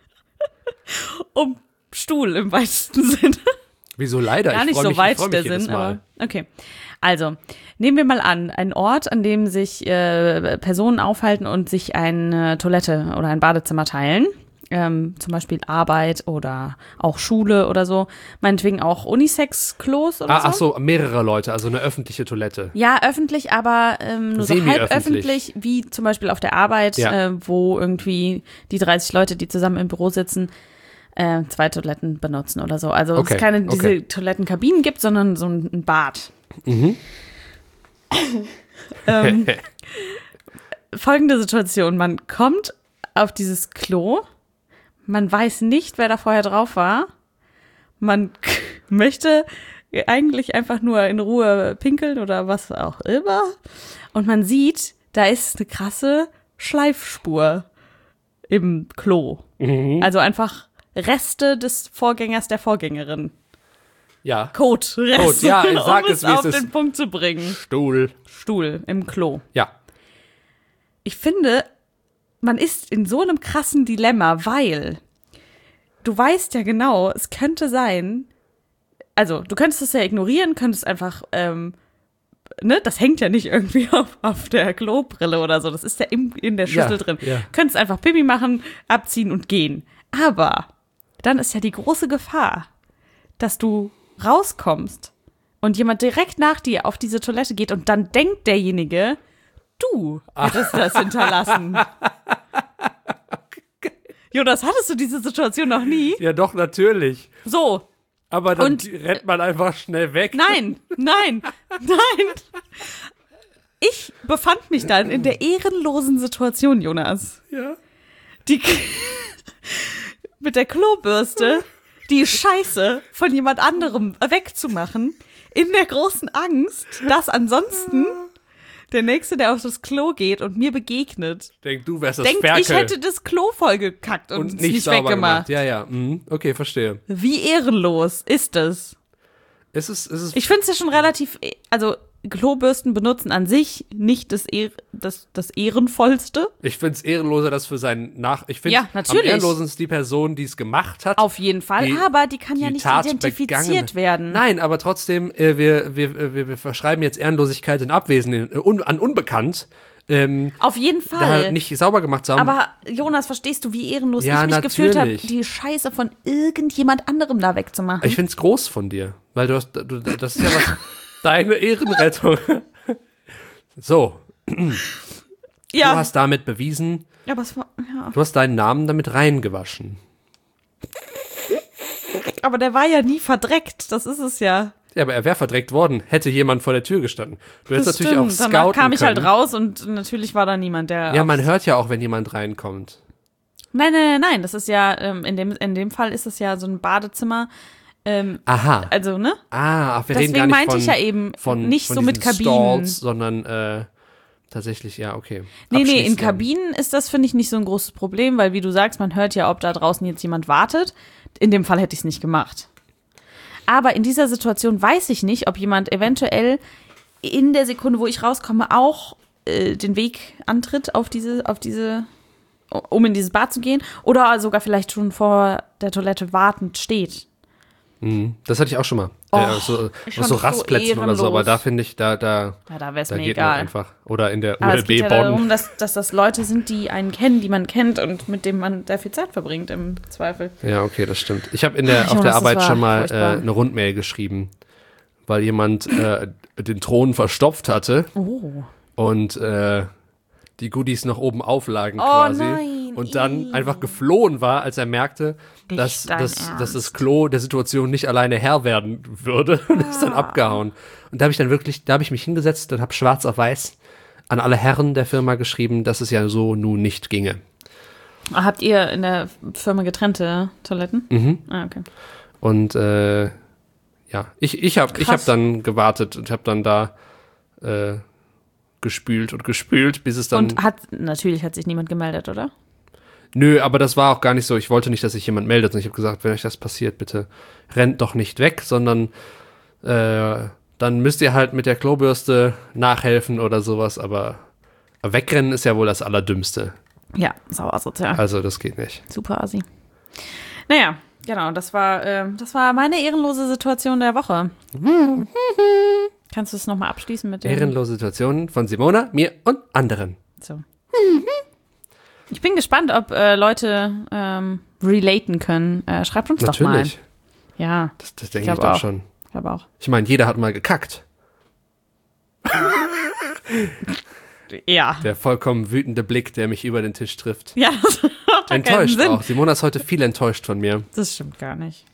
um Stuhl im weitesten Sinne. Wieso leider? Gar Ich nicht freu so mich, weit ich freu mich der jedes Sinn, Mal. aber okay. Also, nehmen wir mal an, ein Ort, an dem sich äh, Personen aufhalten und sich eine Toilette oder ein Badezimmer teilen. Ähm, zum Beispiel Arbeit oder auch Schule oder so. Meinetwegen auch Unisex-Klos oder Ah, so. ach so, mehrere Leute, also eine öffentliche Toilette. Ja, öffentlich, aber ähm, nur so halb Semi-öffentlich. öffentlich, wie zum Beispiel auf der Arbeit, Ja. äh, wo irgendwie die dreißig Leute, die zusammen im Büro sitzen, äh, zwei Toiletten benutzen oder so. Also Okay, es keine diese okay. Toilettenkabinen gibt, sondern so ein, ein Bad. Mhm. ähm, folgende Situation, man kommt auf dieses Klo, man weiß nicht, wer da vorher drauf war, man möchte eigentlich einfach nur in Ruhe pinkeln oder was auch immer und man sieht, da ist eine krasse Schleifspur im Klo. Mhm. Also einfach Reste des Vorgängers der Vorgängerin. Ja. Kot, Reste, Kot, ja, sag um es, es wie es auf ist. den Punkt zu bringen. Stuhl. Stuhl im Klo. Ja. Ich finde, man ist in so einem krassen Dilemma, weil du weißt ja genau, es könnte sein, also du könntest es ja ignorieren, könntest einfach, ähm, ne, das hängt ja nicht irgendwie auf, auf der Klobrille oder so, das ist ja im, in der Schüssel Ja, drin. ja. Könntest einfach Pipi machen, abziehen und gehen. Aber dann ist ja die große Gefahr, dass du rauskommst und jemand direkt nach dir auf diese Toilette geht und dann denkt derjenige, du hättest das hinterlassen. Jonas, hattest du diese Situation noch nie? Ja, doch, natürlich. So, Aber dann Und- rennt man einfach schnell weg. nein, nein, nein. Ich befand mich dann in der ehrenlosen Situation, Jonas. Ja. Die mit der Klobürste die Scheiße von jemand anderem wegzumachen, in der großen Angst, dass ansonsten der Nächste, der auf das Klo geht und mir begegnet, Denk, du wärst das denkt, Ferkel. ich hätte das Klo vollgekackt und, und es nicht, nicht sauber weggemacht. gemacht. Ja, ja. Mhm. Okay, verstehe. Wie ehrenlos ist das? Es ist, es ist Ich finde es ja schon relativ, eh- also Klobürsten benutzen an sich nicht das, Ehr, das, das Ehrenvollste. Ich finde es ehrenloser, dass für seinen Nach... Ich finde Ja, am natürlich. ehrenlosesten die Person, die es gemacht hat. Auf jeden Fall, Die- aber die kann ja die nicht Tat identifiziert begangen. werden. Nein, aber trotzdem, äh, wir, wir, wir, wir verschreiben jetzt Ehrenlosigkeit in Abwesenden, äh, un, an Unbekannt, ähm, Auf jeden da Fall. nicht sauber gemacht zu haben. Aber Jonas, verstehst du, wie ehrenlos Ja, ich mich gefühlt habe, natürlich. die Scheiße von irgendjemand anderem da wegzumachen? ich finde es groß von dir, weil du hast, du, das ist ja was, deine Ehrenrettung. So, ja, du hast damit bewiesen, ja, aber es war, ja. du hast deinen Namen damit reingewaschen. Aber der war ja nie verdreckt, das ist es ja. Ja, aber er wäre verdreckt worden, hätte jemand vor der Tür gestanden. Du hättest Das natürlich auch stimmt. scouten Danach kam ich können. halt raus und natürlich war da niemand, der. Ja, man hört ja auch, wenn jemand reinkommt. Nein, nein, nein, nein. Das ist ja, ähm, in, dem, in dem Fall ist es ja so ein Badezimmer. Ähm, Aha. Also, ne? Ah, ach, wir Deswegen reden gar nicht meinte von, ich ja eben von, nicht von so mit diesen Kabinen. Stalls, sondern äh, tatsächlich, ja, okay. Nee, nee, in Abschließend. Kabinen ist das, finde ich, nicht so ein großes Problem, weil, wie du sagst, man hört ja, ob da draußen jetzt jemand wartet. In dem Fall hätte ich es nicht gemacht. Aber in dieser Situation weiß ich nicht, ob jemand eventuell in der Sekunde, wo ich rauskomme, auch äh, den Weg antritt auf diese, auf diese, um in dieses Bad zu gehen oder sogar vielleicht schon vor der Toilette wartend steht. Mhm. Das hatte ich auch schon mal. Oh, äh, so, ich auf fand so das so Rastplätzen oder so, aber ehrenlos. da finde ich, da, da, Ja, da wäre es da mir geht man egal. einfach. Oder in der Aber U es L B geht ja Bonn. darum, dass, dass das Leute sind, die einen kennen, die man kennt und mit denen man sehr viel Zeit verbringt im Zweifel. Ja, okay, das stimmt. Ich habe in der, Ich auf Jonas, der das Arbeit war schon mal furchtbar. äh, eine Rundmail geschrieben, weil jemand äh, den Thron verstopft hatte Oh. und äh, die Goodies noch oben auflagen Oh quasi. nein, und dann ih. einfach geflohen war, als er merkte, Nicht dass, dein dass, dass Ernst. das Klo der Situation nicht alleine Herr werden würde und ist dann abgehauen. Und da habe ich dann wirklich, da habe ich mich hingesetzt und habe schwarz auf weiß an alle Herren der Firma geschrieben, dass es ja so nun nicht ginge. Habt ihr in der Firma getrennte Toiletten? Mhm. Ah, okay. Und äh, ja, ich, ich habe ich hab Krass. dann gewartet und habe dann da äh, gespült und gespült, bis es dann. Und hat, natürlich hat sich niemand gemeldet, oder? Nö, aber das war auch gar nicht so. Ich wollte nicht, dass sich jemand meldet. Und ich habe gesagt, wenn euch das passiert, bitte rennt doch nicht weg, sondern äh, dann müsst ihr halt mit der Klobürste nachhelfen oder sowas. Aber wegrennen ist ja wohl das Allerdümmste. Ja, sauer sozial. Also das geht nicht. Super assi. Naja, genau, das war, äh, das war meine ehrenlose Situation der Woche. Kannst du es nochmal abschließen mit dem? Ehrenlose Situationen von Simona, mir und anderen. So. Ich bin gespannt, ob äh, Leute ähm, relaten können. Äh, schreibt uns Natürlich. doch mal. Ja, Das, das denke Ich ich, glaub doch auch. schon. ich glaube auch. Ich meine, jeder hat mal gekackt. Ja. Der vollkommen wütende Blick, der mich über den Tisch trifft. Ja, das macht doch keinen Enttäuscht Sinn. auch. Simona ist heute viel enttäuscht von mir. Das stimmt gar nicht.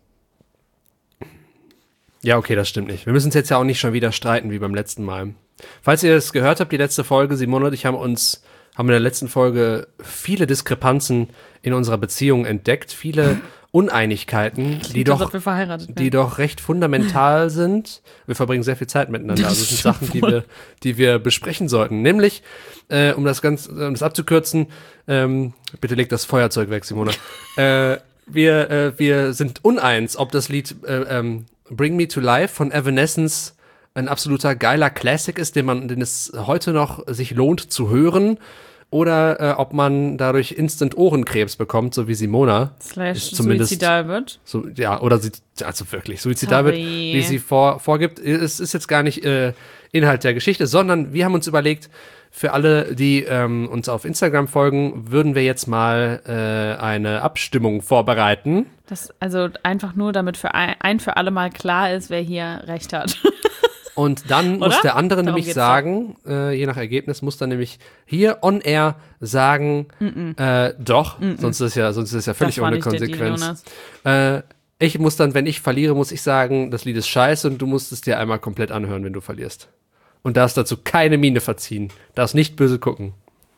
Ja, okay, das stimmt nicht. Wir müssen uns jetzt ja auch nicht schon wieder streiten wie beim letzten Mal. Falls ihr es gehört habt, die letzte Folge, Simona und ich haben uns, haben in der letzten Folge viele Diskrepanzen in unserer Beziehung entdeckt, viele Uneinigkeiten, die Klingt, als doch, ob wir verheiratet wären. die doch recht fundamental sind. Wir verbringen sehr viel Zeit miteinander. Also das sind Sachen, die wir, die wir besprechen sollten. Nämlich, äh, um das ganz, um das abzukürzen, ähm, bitte leg das Feuerzeug weg, Simona. äh, wir, äh, wir sind uneins, ob das Lied äh, ähm, Bring Me to Life von Evanescence ein absoluter geiler Classic ist, den man, den es heute noch sich lohnt zu hören, oder äh, ob man dadurch instant Ohrenkrebs bekommt, so wie Simona. Slash Ist zumindest- suizidal wird. So, ja, oder sie, also wirklich, suizidal wird, Sorry. wie sie vor, vorgibt. Es ist jetzt gar nicht äh, Inhalt der Geschichte, sondern wir haben uns überlegt, für alle, die ähm, uns auf Instagram folgen, würden wir jetzt mal äh, eine Abstimmung vorbereiten. Das, also einfach nur, damit für ein, ein für alle Mal klar ist, wer hier recht hat. Und dann Oder? muss der andere Darum nämlich geht's sagen, äh, je nach Ergebnis, muss dann nämlich hier on air sagen, äh, doch, sonst ist ja, sonst ist es ja völlig Das war ohne nicht der Deal, Konsequenz. Jonas. Äh, ich muss dann, wenn ich verliere, muss ich sagen, das Lied ist scheiße und du musst es dir einmal komplett anhören, wenn du verlierst. Und darfst dazu keine Miene verziehen. Darfst nicht böse gucken.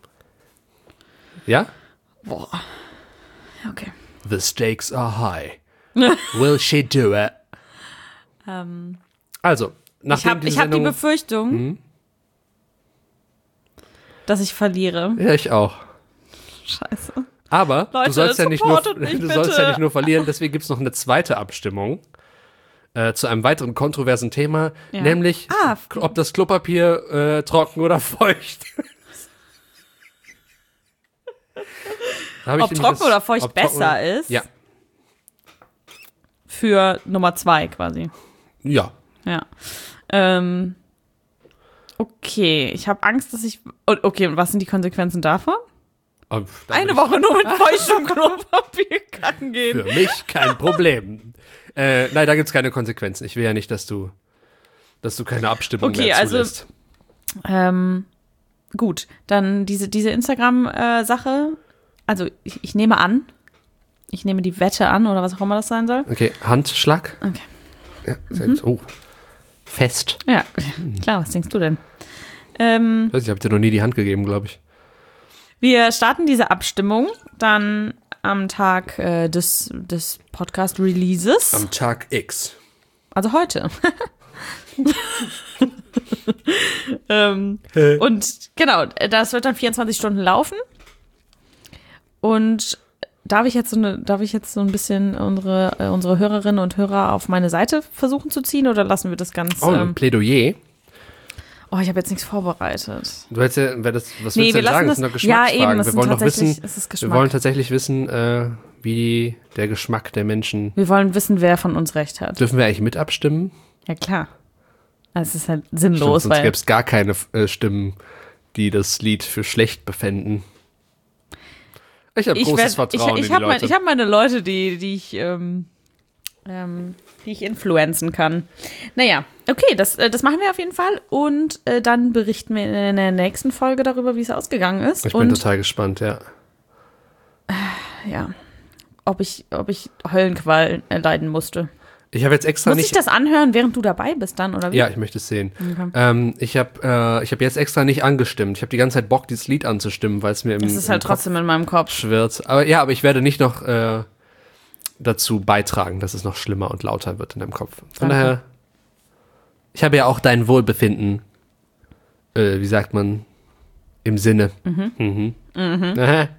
Ja? Boah. Okay. The stakes are high. Will she do it? Ähm, Also, ich nachdem habe die ich hab die Sendung... Befürchtung, Mhm. dass ich verliere. Ja, ich auch. Scheiße. Aber Leute, du sollst ja nicht nur, supportet mich, du sollst bitte. ja nicht nur verlieren, deswegen gibt es noch eine zweite Abstimmung äh, zu einem weiteren kontroversen Thema, Ja. nämlich Ah, k- ob das Klopapier äh, trocken oder feucht. Da hab ich Ob nämlich trocken das- oder feucht ob trocken besser oder- ist? Ja, Für Nummer zwei quasi. ja. Ja. Ähm, okay, ich habe Angst, dass ich. und- Okay, und was sind die Konsequenzen davon? Aber da Eine würd Woche nur mit feuchtem Klopapier kacken ich- gehen. Für mich kein Problem. äh, nein, da gibt es keine Konsequenzen. Ich will ja nicht, dass du, dass du keine Abstimmung Okay, mehr also- zulässt. Ähm, gut, dann diese, diese Instagram-Sache. Also, ich, ich nehme an. Ich nehme die Wette an oder was auch immer das sein soll. Okay, Handschlag. Okay. Ja, mhm. Oh, fest. Ja, klar, was denkst du denn? Ähm, ich habe dir noch nie die Hand gegeben, glaube ich. Wir starten diese Abstimmung dann am Tag äh, des, des Podcast-Releases. Am Tag X. Also heute. ähm, und genau, das wird dann vierundzwanzig Stunden laufen. Und darf ich jetzt so eine, darf ich jetzt so ein bisschen unsere, äh, unsere Hörerinnen und Hörer auf meine Seite versuchen zu ziehen oder lassen wir das ganz? Oh, ein ähm, Plädoyer. Oh, ich habe jetzt nichts vorbereitet. Du hättest ja, wer das, was nee, willst du denn sagen? Das sind doch Geschmacksfragen. Ja, eben, wir wollen doch wissen, es wir wollen tatsächlich wissen, äh, wie der Geschmack der Menschen. Wir wollen wissen, wer von uns recht hat. Dürfen wir eigentlich mit abstimmen? Ja, klar. Also es ist halt sinnlos. Stimmt, sonst gäbe es gar keine äh, Stimmen, die das Lied für schlecht befänden. Ich habe großes werd, Vertrauen ich, ich in die hab Leute. Mein, ich habe meine Leute, die, die ich ähm, ähm, die ich influenzen kann. Naja, okay, das, äh, das machen wir auf jeden Fall. Und äh, dann berichten wir in der nächsten Folge darüber, wie es ausgegangen ist. Ich bin Und, total gespannt, ja. Äh, ja, ob ich, ob ich Höllenqual erleiden musste. Ich habe jetzt extra Muss nicht. ich das anhören, während du dabei bist dann, oder wie? Ja, ich möchte es sehen. Okay. Ähm, ich habe äh, ich hab jetzt extra nicht angestimmt. Ich habe die ganze Zeit Bock, dieses Lied anzustimmen, weil es mir im Es ist halt im trotzdem Kopf in meinem Kopf. schwirrt. Aber ja, aber ich werde nicht noch äh, dazu beitragen, dass es noch schlimmer und lauter wird in deinem Kopf. Von Danke. daher, ich habe ja auch dein Wohlbefinden, äh, wie sagt man, im Sinne. Mhm. Mhm. Mhm. Aha.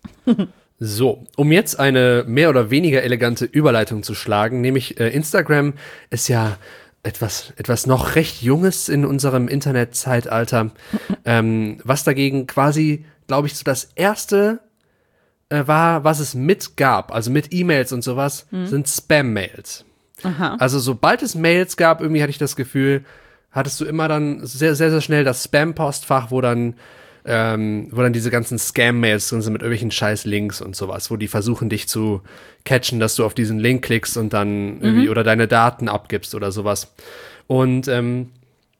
So, um jetzt eine mehr oder weniger elegante Überleitung zu schlagen, nämlich äh, Instagram ist ja etwas, etwas noch recht Junges in unserem Internetzeitalter, ähm, was dagegen quasi, glaube ich, so das erste äh, war, was es mit gab, also mit E-Mails und sowas, mhm. sind Spam-Mails. Aha. Also sobald es Mails gab, irgendwie hatte ich das Gefühl, hattest du immer dann sehr, sehr, sehr schnell das Spam-Postfach, wo dann Ähm, wo dann diese ganzen Scam-Mails drin sind mit irgendwelchen scheiß Links und sowas, wo die versuchen, dich zu catchen, dass du auf diesen Link klickst und dann irgendwie Mhm. oder deine Daten abgibst oder sowas. Und ähm,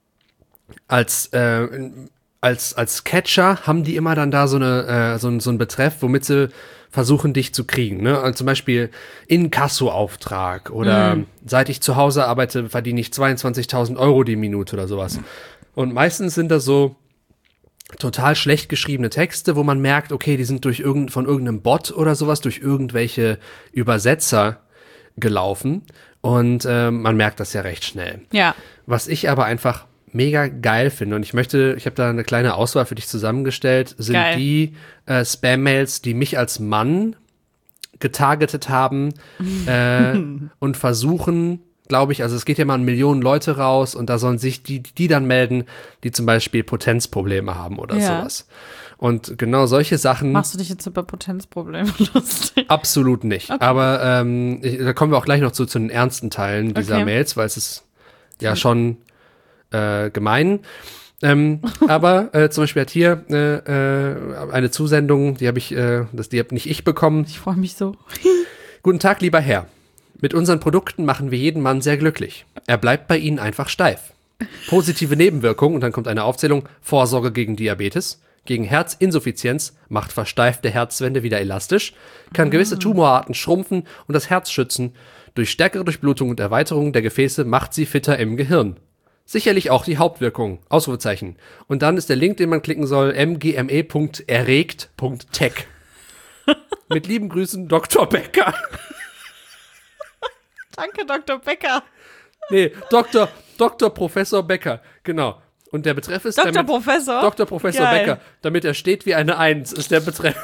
als, äh, als, als Catcher haben die immer dann da so, eine, äh, so, so einen Betreff, womit sie versuchen, dich zu kriegen. Ne? Also zum Beispiel Inkasso-Auftrag oder Mhm. seit ich zu Hause arbeite, verdiene ich zweiundzwanzigtausend Euro die Minute oder sowas. Und meistens sind das so total schlecht geschriebene Texte, wo man merkt, okay, die sind durch irgend, von irgendeinem Bot oder sowas, durch irgendwelche Übersetzer gelaufen und äh, man merkt das ja recht schnell. Ja. Was ich aber einfach mega geil finde und ich möchte, ich habe da eine kleine Auswahl für dich zusammengestellt, sind Geil. die äh, Spam-Mails, die mich als Mann getargetet haben äh, und versuchen, glaube ich, also es geht ja mal an Millionen Leute raus und da sollen sich die, die dann melden, die zum Beispiel Potenzprobleme haben oder Ja. sowas. Und genau solche Sachen. Machst du dich jetzt über Potenzprobleme lustig? Absolut nicht. Okay. Aber ähm, ich, da kommen wir auch gleich noch zu, zu den ernsten Teilen dieser Okay. Mails, weil es ist ja schon äh, gemein. Ähm, aber äh, zum Beispiel hat hier äh, äh, eine Zusendung, die habe ich, äh, das, die habe nicht ich bekommen. Ich freue mich so. Guten Tag, lieber Herr. Mit unseren Produkten machen wir jeden Mann sehr glücklich. Er bleibt bei Ihnen einfach steif. Positive Nebenwirkungen, und dann kommt eine Aufzählung, Vorsorge gegen Diabetes, gegen Herzinsuffizienz, macht versteifte Herzwände wieder elastisch, kann gewisse Tumorarten schrumpfen und das Herz schützen. Durch stärkere Durchblutung und Erweiterung der Gefäße macht sie fitter im Gehirn. Sicherlich auch die Hauptwirkung, Ausrufezeichen. Und dann ist der Link, den man klicken soll, m g m e punkt erregt punkt tech. Mit lieben Grüßen, Doktor Becker. Danke, Doktor Becker. Nee, Doktor, Doktor Professor Becker, genau. Und der Betreff ist Doktor damit, Professor? Doktor Professor Geil. Becker, damit er steht wie eine Eins, ist der Betreff.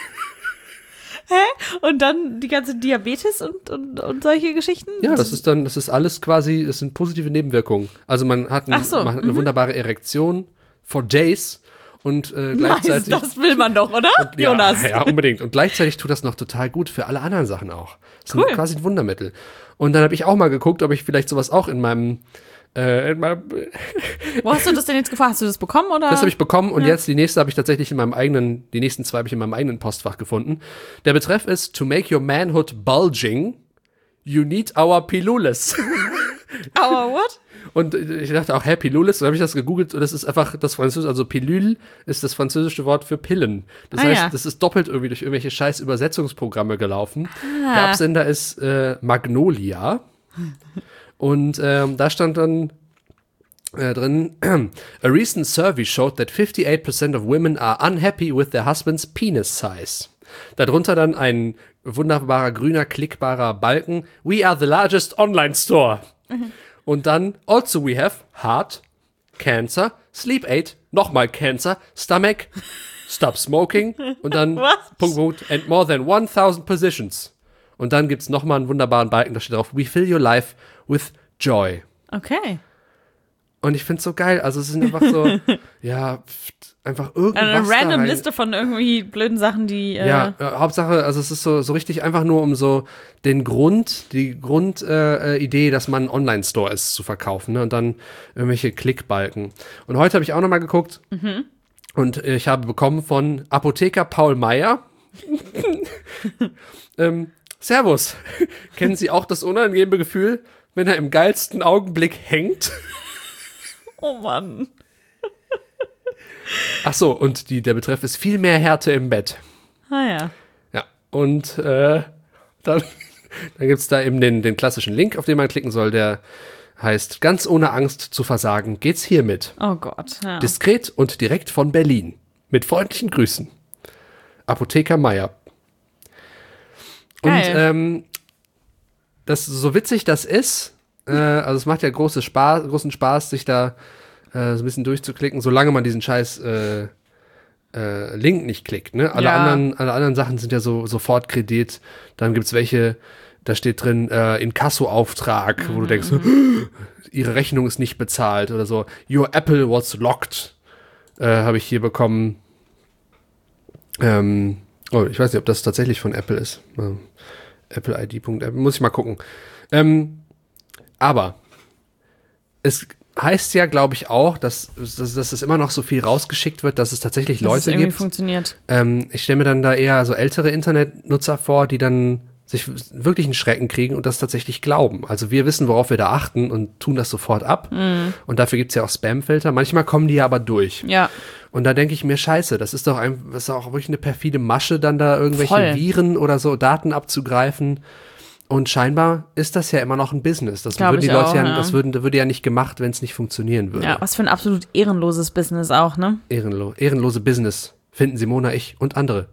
Hä? Und dann die ganze Diabetes und, und, und solche Geschichten? Ja, das ist dann, das ist alles quasi, das sind positive Nebenwirkungen. Also man hat, ein, Ach so, man hat eine mhm. wunderbare Erektion for days und äh, Nice, gleichzeitig. das will man doch, oder? Und, ja, Jonas. Ja, unbedingt. Und gleichzeitig tut das noch total gut für alle anderen Sachen auch. Das Cool. ist quasi ein Wundermittel. Und dann habe ich auch mal geguckt, ob ich vielleicht sowas auch in meinem, äh, in meinem Wo hast du das denn jetzt gefragt? Hast du das bekommen, oder? Das habe ich bekommen und Ja. jetzt die nächste habe ich tatsächlich in meinem eigenen, die nächsten zwei habe ich in meinem eigenen Postfach gefunden. Der Betreff ist To make your manhood bulging, you need our Pilules. Aber what? Und ich dachte auch, hä, Pilules? Dann habe ich das gegoogelt und das ist einfach das Französische, also Pilule ist das französische Wort für Pillen. Das Ah, heißt, ja. das ist doppelt irgendwie durch irgendwelche scheiß Übersetzungsprogramme gelaufen. Ah. Der Absender ist äh, Magnolia. Und ähm, da stand dann äh, drin, a recent survey showed that fifty-eight percent of women are unhappy with their husband's penis size. Darunter dann ein wunderbarer grüner, klickbarer Balken. We are the largest online store. Mhm. Und dann, also we have heart, cancer, sleep aid, nochmal cancer, stomach, stop smoking und dann Punkt, Punkt, and more than one thousand positions. Und dann gibt's nochmal einen wunderbaren Balken, da steht drauf, we fill your life with joy. Okay. Und ich find's so geil, also es sind einfach so, ja, einfach irgendwas Eine random rein. Liste von irgendwie blöden Sachen, die äh Ja, äh, Hauptsache, also es ist so, so richtig einfach nur um so den Grund, die Grundidee, äh, Idee, dass man ein Online-Store ist, zu verkaufen, ne? Und dann irgendwelche Klickbalken. Und heute habe ich auch nochmal geguckt mhm. und äh, ich habe bekommen von Apotheker Paul Meyer. ähm, Servus. Kennen Sie auch das unangenehme Gefühl, wenn er im geilsten Augenblick hängt? Oh Mann. Ach so, und die, der Betreff ist viel mehr Härte im Bett. Ah ja. Ja, und äh, dann, dann gibt es da eben den, den klassischen Link, auf den man klicken soll, der heißt, ganz ohne Angst zu versagen, geht's hiermit. Oh Gott, ja. Diskret und direkt von Berlin. Mit freundlichen Grüßen. Apotheker Meyer. Und Geil. ähm, das, so witzig das ist, äh, also es macht ja große Spaß, großen Spaß, sich da äh, so ein bisschen durchzuklicken, solange man diesen scheiß äh, äh, Link nicht klickt. Ne? Alle, Ja. anderen, alle anderen Sachen sind ja so Sofortkredit. Dann gibt's welche, da steht drin, äh, Inkasso-Auftrag, mhm. wo du denkst, ihre Rechnung ist nicht bezahlt oder so. Your Apple was locked, äh, habe ich hier bekommen. Ähm, oh, ich weiß nicht, ob das tatsächlich von Apple ist. Ähm, Apple I D Punkt Apple, muss ich mal gucken. Ähm, aber es heißt ja, glaube ich, auch, dass, dass, dass es immer noch so viel rausgeschickt wird, dass es tatsächlich dass Leute es irgendwie gibt. funktioniert. Ähm, ich stelle mir dann da eher so ältere Internetnutzer vor, die dann sich wirklich einen Schrecken kriegen und das tatsächlich glauben. Also wir wissen, worauf wir da achten und tun das sofort ab. Mm. Und dafür gibt's ja auch Spamfilter. Manchmal kommen die ja aber durch. Ja. Und da denke ich mir, scheiße, das ist doch ein, das ist auch wirklich eine perfide Masche, dann da irgendwelche Voll. Viren oder so Daten abzugreifen. Und scheinbar ist das ja immer noch ein Business. Das Glaub würden die ich Leute auch, ja, ja. das würden, das würde ja nicht gemacht, wenn es nicht funktionieren würde. Ja, was für ein absolut ehrenloses Business auch, ne? Ehrenlo ehrenlose Business. Finden Simona, ich und andere.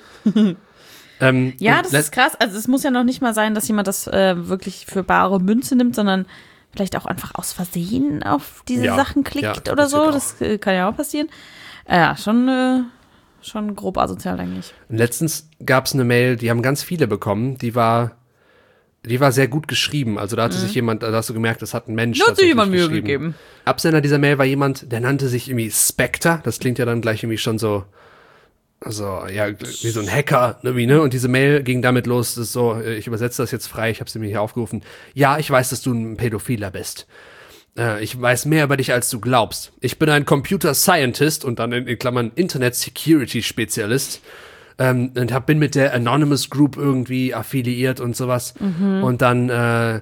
ähm, Ja, und das let- ist krass. Also es muss ja noch nicht mal sein, dass jemand das äh, wirklich für bare Münze nimmt, sondern vielleicht auch einfach aus Versehen auf diese Ja, Sachen klickt ja, oder passiert so. auch. Das äh, kann ja auch passieren. Äh, ja, schon, äh, schon grob asozial eigentlich. Letztens gab es eine Mail, die haben ganz viele bekommen, die war, die war sehr gut geschrieben. Also da hatte sich jemand, da hast du gemerkt, das hat ein Mensch Da hat sich tatsächlich jemand Mühe geschrieben. gegeben. Absender dieser Mail war jemand, der nannte sich irgendwie Spectre. Das klingt ja dann gleich irgendwie schon so, also ja, wie so ein Hacker, irgendwie, ne? Und diese Mail ging damit los, das ist so, ich übersetze das jetzt frei, ich habe sie mir hier aufgerufen. Ja, ich weiß, dass du ein Pädophiler bist. Äh, ich weiß mehr über dich, als du glaubst. Ich bin ein Computer Scientist und dann in, in Klammern Internet Security Spezialist. Ähm, und hab, bin mit der Anonymous Group irgendwie affiliiert und sowas. Mhm. Und dann äh,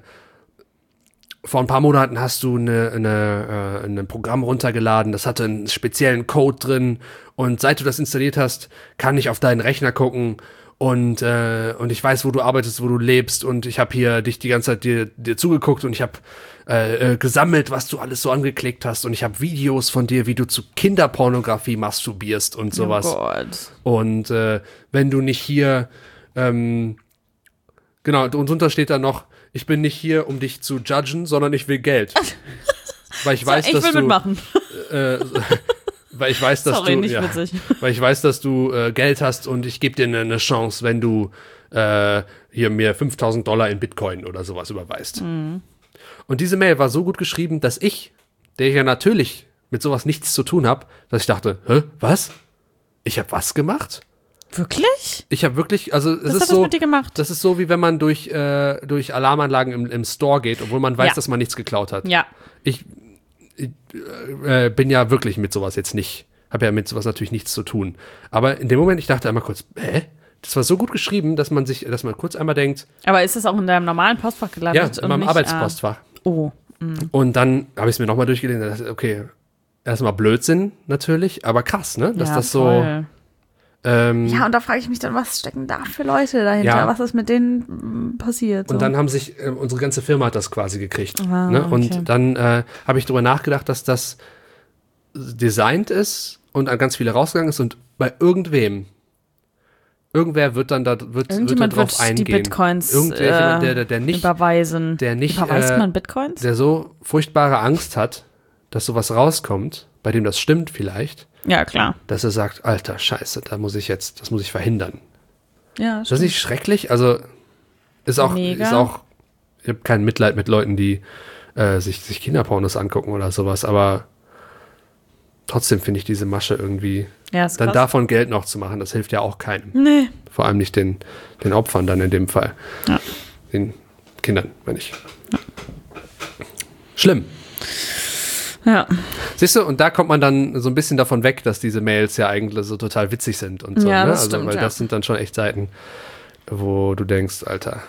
vor ein paar Monaten hast du eine, eine, äh, ein Programm runtergeladen, das hatte einen speziellen Code drin und seit du das installiert hast, kann ich auf deinen Rechner gucken und, äh, und ich weiß, wo du arbeitest, wo du lebst und ich habe hier dich die ganze Zeit dir, dir zugeguckt und ich habe äh, äh, gesammelt, was du alles so angeklickt hast und ich habe Videos von dir, wie du zu Kinderpornografie masturbierst und sowas. Oh Gott. Und äh, wenn du nicht hier, ähm, genau, und drunter steht dann noch, ich bin nicht hier, um dich zu judgen, sondern ich will Geld. Weil ich weiß, ich dass will du, mitmachen. Äh, weil ich weiß, dass Sorry, du, nicht ja, witzig. weil ich weiß, dass du äh, Geld hast und ich gebe dir eine ne Chance, wenn du äh, hier mir fünftausend Dollar in Bitcoin oder sowas überweist. Mhm. Und diese Mail war so gut geschrieben, dass ich, der ja natürlich mit sowas nichts zu tun habe, dass ich dachte, hä, was? Ich habe was gemacht? Wirklich? Ich habe wirklich, also es Was ist hat so, das mit dir gemacht? das ist so, wie wenn man durch, äh, durch Alarmanlagen im, im Store geht, obwohl man weiß, Ja. dass man nichts geklaut hat. Ja. Ich, ich äh, bin ja wirklich mit sowas jetzt nicht, habe ja mit sowas natürlich nichts zu tun. Aber in dem Moment, ich dachte einmal kurz, hä? Das war so gut geschrieben, dass man sich, dass man kurz einmal denkt, Aber ist das auch in deinem normalen Postfach ja, gelandet? in und meinem nicht, Arbeitspostfach. Ah, oh. Mhm. Und dann habe ich es mir nochmal durchgelesen und dachte, okay, erstmal Blödsinn natürlich, aber krass, ne? Dass Ja, das so, voll. Ähm, Ja, und da frage ich mich dann, was stecken da für Leute dahinter? Ja. Was ist mit denen mm, passiert? So? Und dann haben sich, äh, unsere ganze Firma hat das quasi gekriegt. Ah, ne? okay. Und dann äh, habe ich darüber nachgedacht, dass das designt ist und an ganz viele rausgegangen ist und bei irgendwem, irgendwer wird dann da, wird, wird da Irgendjemand drauf wird, eingehen. die Bitcoins Irgendwer, äh, jemand, der, der, der nicht, überweisen. der nicht, Überweist äh, man Bitcoins? der so furchtbare Angst hat, dass sowas rauskommt, bei dem das stimmt vielleicht, Ja, klar. dass er sagt, alter Scheiße, da muss ich jetzt, das muss ich verhindern. Ja, Ist das nicht schrecklich? Also ist auch, Mega. ist auch, ich habe kein Mitleid mit Leuten, die äh, sich, sich Kinderpornos angucken oder sowas, aber trotzdem finde ich diese Masche irgendwie, ja, ist dann krass. davon Geld noch zu machen, das hilft ja auch keinem. Nee. Vor allem nicht den, den Opfern dann in dem Fall. Ja. Den Kindern, meine ich. Schlimm. Ja. Siehst du, und da kommt man dann so ein bisschen davon weg, dass diese Mails ja eigentlich so total witzig sind und so. Ja, ne? das Also, stimmt, weil ja. das sind dann schon echt Seiten, wo du denkst, Alter,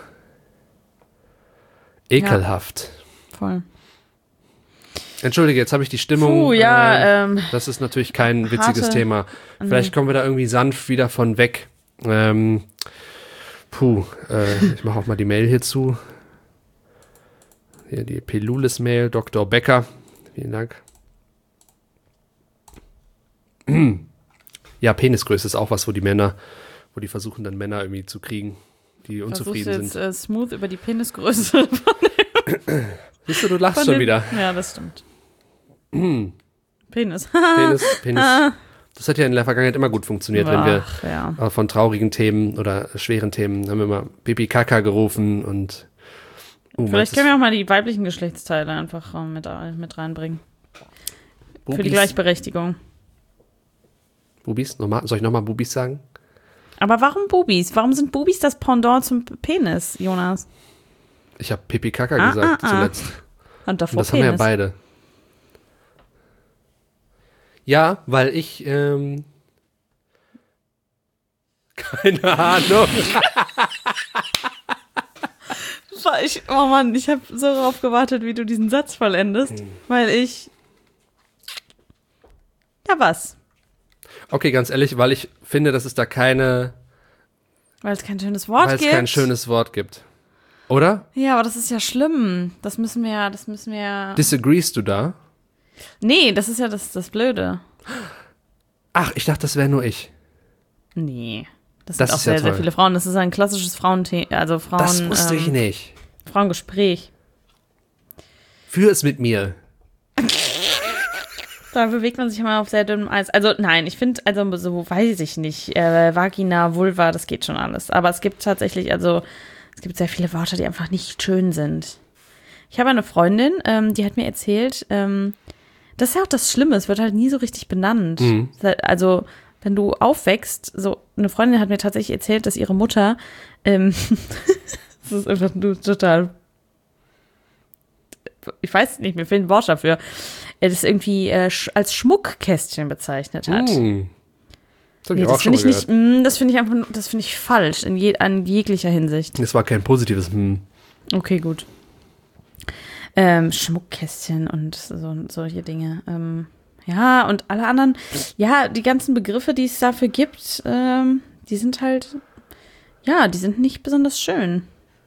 ekelhaft. Voll. Entschuldige, jetzt habe ich die Stimmung. Puh, ja, äh, ähm, das ist natürlich kein witziges harte- Thema. Vielleicht kommen wir da irgendwie sanft wieder von weg. Ähm, puh, äh, ich mache auch mal die Mail hier zu. Hier die Pelulis-Mail, Doktor Becker. Vielen Dank. Ja, Penisgröße ist auch was, wo die Männer, wo die versuchen dann Männer irgendwie zu kriegen, die Versuchst unzufrieden du jetzt sind. äh, smooth über die Penisgröße Siehst du, du lachst von schon den- wieder. Ja, das stimmt. Penis. Penis, Penis. Das hat ja in der Vergangenheit immer gut funktioniert, wenn wir Ach, ja. äh, von traurigen Themen oder schweren Themen haben wir immer Pipi Kaka gerufen und uh, Vielleicht können wir auch mal die weiblichen Geschlechtsteile einfach äh, mit, mit reinbringen. Für die Gleichberechtigung. Bubis? Nochmal, soll ich nochmal Bubis sagen? Aber warum Bubis? Warum sind Bubis das Pendant zum Penis, Jonas? Ich habe Pipi Kaka Ah, gesagt ah, ah. zuletzt. Und Und davor das haben wir ja Penis. beide. Ja, weil ich ähm, keine Ahnung. Ich, oh Mann, ich habe so darauf gewartet, wie du diesen Satz vollendest, Hm. weil ich. Ja, was? Okay, ganz ehrlich, weil ich finde, dass es da keine, Weil es kein schönes Wort weil es gibt. kein schönes Wort gibt. Oder? Ja, aber das ist ja schlimm. Das müssen wir ja, das müssen wir ja. Disagreest du da? Nee, das ist ja das, das Blöde. Ach, ich dachte, das wäre nur ich. Nee. Das, Das sind auch ist ja sehr, sehr toll. viele Frauen. Das ist ein klassisches Frauenthema, also Frauen. Das wusste ich ähm, nicht. Frauengespräch. Führ es mit mir. Da bewegt man sich immer auf sehr dünnem Eis. Also nein, ich finde, also so weiß ich nicht. Äh, Vagina, Vulva, das geht schon alles. Aber es gibt tatsächlich, also es gibt sehr viele Wörter, die einfach nicht schön sind. Ich habe eine Freundin, ähm, die hat mir erzählt, ähm, das ist ja auch das Schlimme, es wird halt nie so richtig benannt. Mhm. Also wenn du aufwächst, so eine Freundin hat mir tatsächlich erzählt, dass ihre Mutter, ähm, das ist einfach nur total, ich weiß nicht, mir fehlt ein Wort dafür, äh, das irgendwie äh, sch- als Schmuckkästchen bezeichnet hat. Hm. Das habe Nee, ich auch das schon finde mal ich gehört. nicht, mh, das finde ich einfach, nur- das finde ich falsch in je, an jeglicher Hinsicht. Das war kein positives Hm. Okay, gut. Ähm, Schmuckkästchen und so, solche Dinge. Ähm, ja, und alle anderen, ja, die ganzen Begriffe, die es dafür gibt, ähm, die sind halt, ja, die sind nicht besonders schön.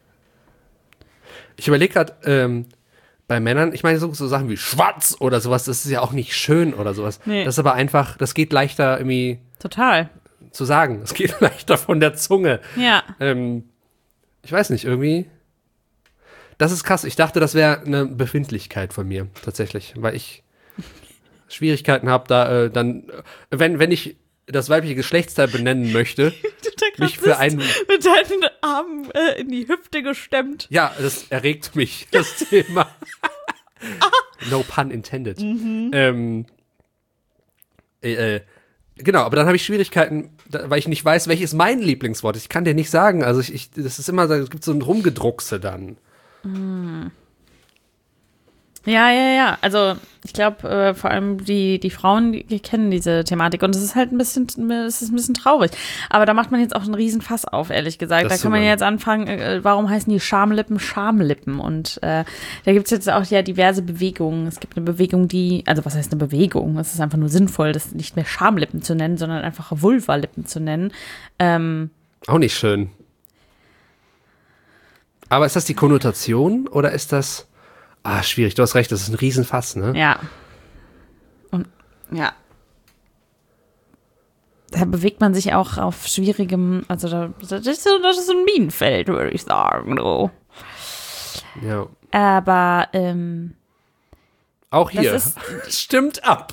Ich überlege gerade, ähm, bei Männern, ich meine so, so Sachen wie schwarz oder sowas, das ist ja auch nicht schön oder sowas. Nee. Das ist aber einfach, das geht leichter irgendwie Total. zu sagen. Es geht leichter von der Zunge. Ja. Ähm, ich weiß nicht, irgendwie. Das ist krass. Ich dachte, das wäre eine Befindlichkeit von mir, tatsächlich. Weil ich Schwierigkeiten habe, da äh, dann, äh, wenn, wenn ich das weibliche Geschlechtsteil benennen möchte, mich für einen. mit deinen Armen äh, in die Hüfte gestemmt. Ja, das erregt mich, das Thema. No pun intended. Ähm, äh, äh, genau, aber dann habe ich Schwierigkeiten, da, weil ich nicht weiß, welches mein Lieblingswort ist. Ich kann dir nicht sagen. Also ich, ich das ist immer, es gibt so ein Rumgedruckse dann. Ja, ja, ja. Also ich glaube, äh, vor allem die, die Frauen, die, die kennen diese Thematik und es ist halt ein bisschen, es ist ein bisschen traurig. Aber da macht man jetzt auch einen riesen Fass auf, ehrlich gesagt. Das da kann man ja jetzt anfangen, äh, warum heißen die Schamlippen Schamlippen? Und äh, da gibt es jetzt auch ja diverse Bewegungen. Es gibt eine Bewegung, die, also was heißt eine Bewegung? Es ist einfach nur sinnvoll, das nicht mehr Schamlippen zu nennen, sondern einfach Vulvalippen zu nennen. Ähm, auch nicht schön. Aber ist das die Konnotation oder ist das Ah, schwierig, du hast recht, das ist ein Riesenfass, ne? Ja. Und, ja. Da bewegt man sich auch auf schwierigem, also da, das, ist so, das ist ein Minenfeld, würde ich sagen. So. Ja. Aber, ähm. Auch hier. Ist, stimmt ab.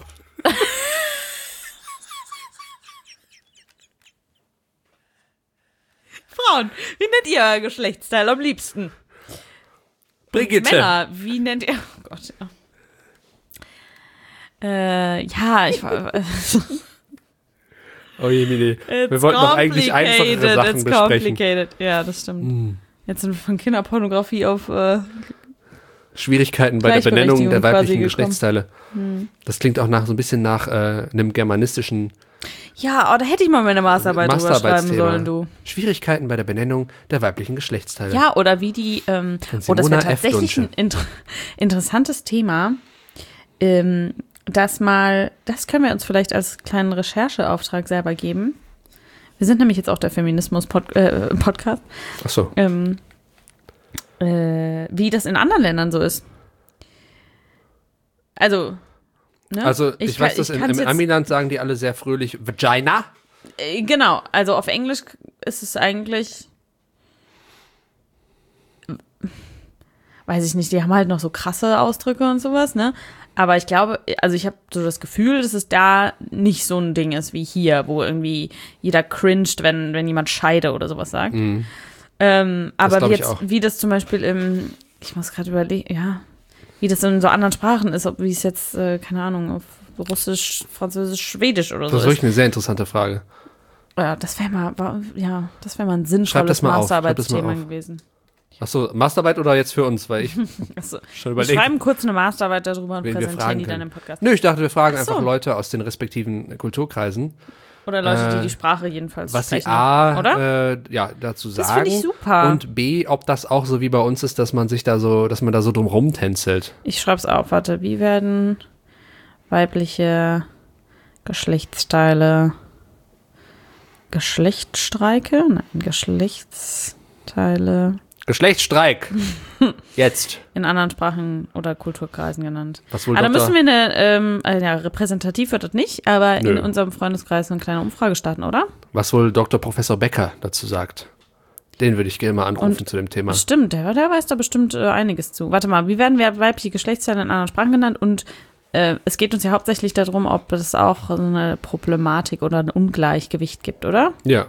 Frauen, wie nennt ihr euer Geschlechtsteil am liebsten? Brigitte. Männer, wie nennt ihr? Oh Gott, ja. Äh, ja, ich war. oh je, Mini. Wir wollten doch eigentlich einfachere Sachen it's besprechen. Complicated. Ja, das stimmt. Mm. Jetzt sind wir von Kinderpornografie auf äh, Schwierigkeiten bei der Benennung der weiblichen Geschlechtsteile. Hm. Das klingt auch nach so ein bisschen nach äh, einem germanistischen. Ja, oh, da hätte ich mal meine Masterarbeit drüber schreiben sollen, du. Schwierigkeiten bei der Benennung der weiblichen Geschlechtsteile. Ja, oder wie die, ähm, oh, das wäre tatsächlich ein inter- interessantes Thema, ähm, das mal, das können wir uns vielleicht als kleinen Rechercheauftrag selber geben. Wir sind nämlich jetzt auch der Feminismus-Podcast. Äh, Ach so. Ähm, äh, wie das in anderen Ländern so ist. Also, ne? Also, ich, ich weiß, kann, dass in, im Amiland sagen die alle sehr fröhlich Vagina. Äh, genau, also auf Englisch ist es eigentlich, weiß ich nicht, die haben halt noch so krasse Ausdrücke und sowas, ne? Aber ich glaube, also ich habe so das Gefühl, dass es da nicht so ein Ding ist wie hier, wo irgendwie jeder cringed, wenn, wenn jemand Scheide oder sowas sagt. Mhm. Ähm, aber wie, jetzt, wie das zum Beispiel im, ich muss gerade überlegen, ja, wie das in so anderen Sprachen ist, ob wie es jetzt, äh, keine Ahnung, auf Russisch, Französisch, Schwedisch oder so ist. Das ist wirklich eine sehr interessante Frage. Ja, das wäre mal, war, ja, das wäre mal ein sinnvolles Masterarbeitsthema gewesen. Achso, Masterarbeit oder jetzt für uns? Weil ich Achso. schon überlegt. Wir schreiben kurz eine Masterarbeit darüber und präsentieren die dann im Podcast. Nö, ich dachte, wir fragen Achso. einfach Leute aus den respektiven Kulturkreisen. Oder Leute, die die Sprache jedenfalls was sprechen. Was sie A, oder? Äh, ja, dazu sagen. Das finde ich super. Und B, ob das auch so wie bei uns ist, dass man sich da so, dass man da so drum rumtänzelt. Ich schreib's auf, warte. Wie werden weibliche Geschlechtsteile Geschlechtsstreike? Nein, Geschlechtsteile. Geschlechtsstreik. Jetzt. In anderen Sprachen oder Kulturkreisen genannt. Was wohl aber da müssen wir eine, ähm, ja, repräsentativ wird das nicht, aber Nö. in unserem Freundeskreis eine kleine Umfrage starten, oder? Was wohl Doktor Professor Becker dazu sagt. Den würde ich gerne mal anrufen Und zu dem Thema. Stimmt, der, der weiß da bestimmt äh, einiges zu. Warte mal, wie werden wir weibliche Geschlechtsteile in anderen Sprachen genannt? Und äh, es geht uns ja hauptsächlich darum, ob es auch so eine Problematik oder ein Ungleichgewicht gibt, oder? Ja.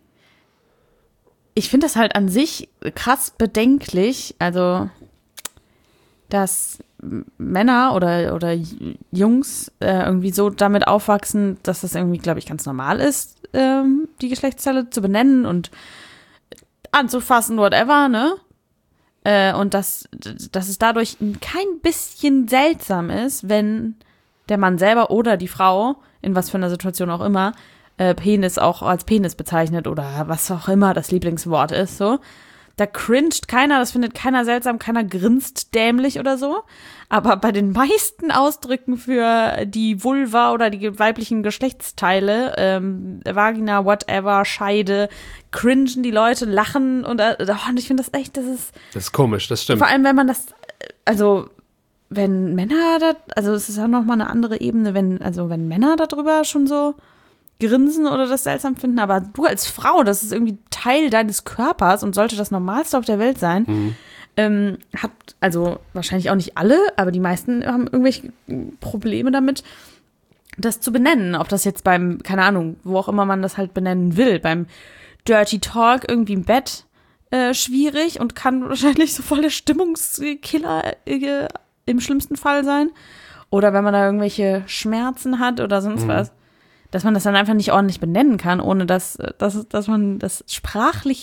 Ich finde das halt an sich krass bedenklich, also dass Männer oder, oder Jungs äh, irgendwie so damit aufwachsen, dass das irgendwie, glaube ich, ganz normal ist, ähm, die Geschlechtsteile zu benennen und anzufassen, whatever, ne? Äh, und dass, dass es dadurch kein bisschen seltsam ist, wenn der Mann selber oder die Frau, in was für einer Situation auch immer, Penis auch als Penis bezeichnet oder was auch immer das Lieblingswort ist, so. Da cringed keiner, das findet keiner seltsam, keiner grinst dämlich oder so. Aber bei den meisten Ausdrücken für die Vulva oder die weiblichen Geschlechtsteile, ähm, Vagina, whatever, Scheide, cringen die Leute, lachen und, äh, und ich finde das echt, das ist... Das ist komisch, das stimmt. Vor allem, wenn man das, also wenn Männer, da, also es ist ja nochmal eine andere Ebene, wenn, also wenn Männer darüber schon so grinsen oder das seltsam finden, aber du als Frau, das ist irgendwie Teil deines Körpers und sollte das Normalste auf der Welt sein, mhm. ähm, hat, also wahrscheinlich auch nicht alle, aber die meisten haben irgendwelche Probleme damit, das zu benennen. Ob das jetzt beim, keine Ahnung, wo auch immer man das halt benennen will, beim Dirty Talk irgendwie im Bett äh, schwierig und kann wahrscheinlich so voll der Stimmungskiller äh, im schlimmsten Fall sein. Oder wenn man da irgendwelche Schmerzen hat oder sonst mhm. was. Dass man das dann einfach nicht ordentlich benennen kann, ohne dass, dass, dass man das sprachlich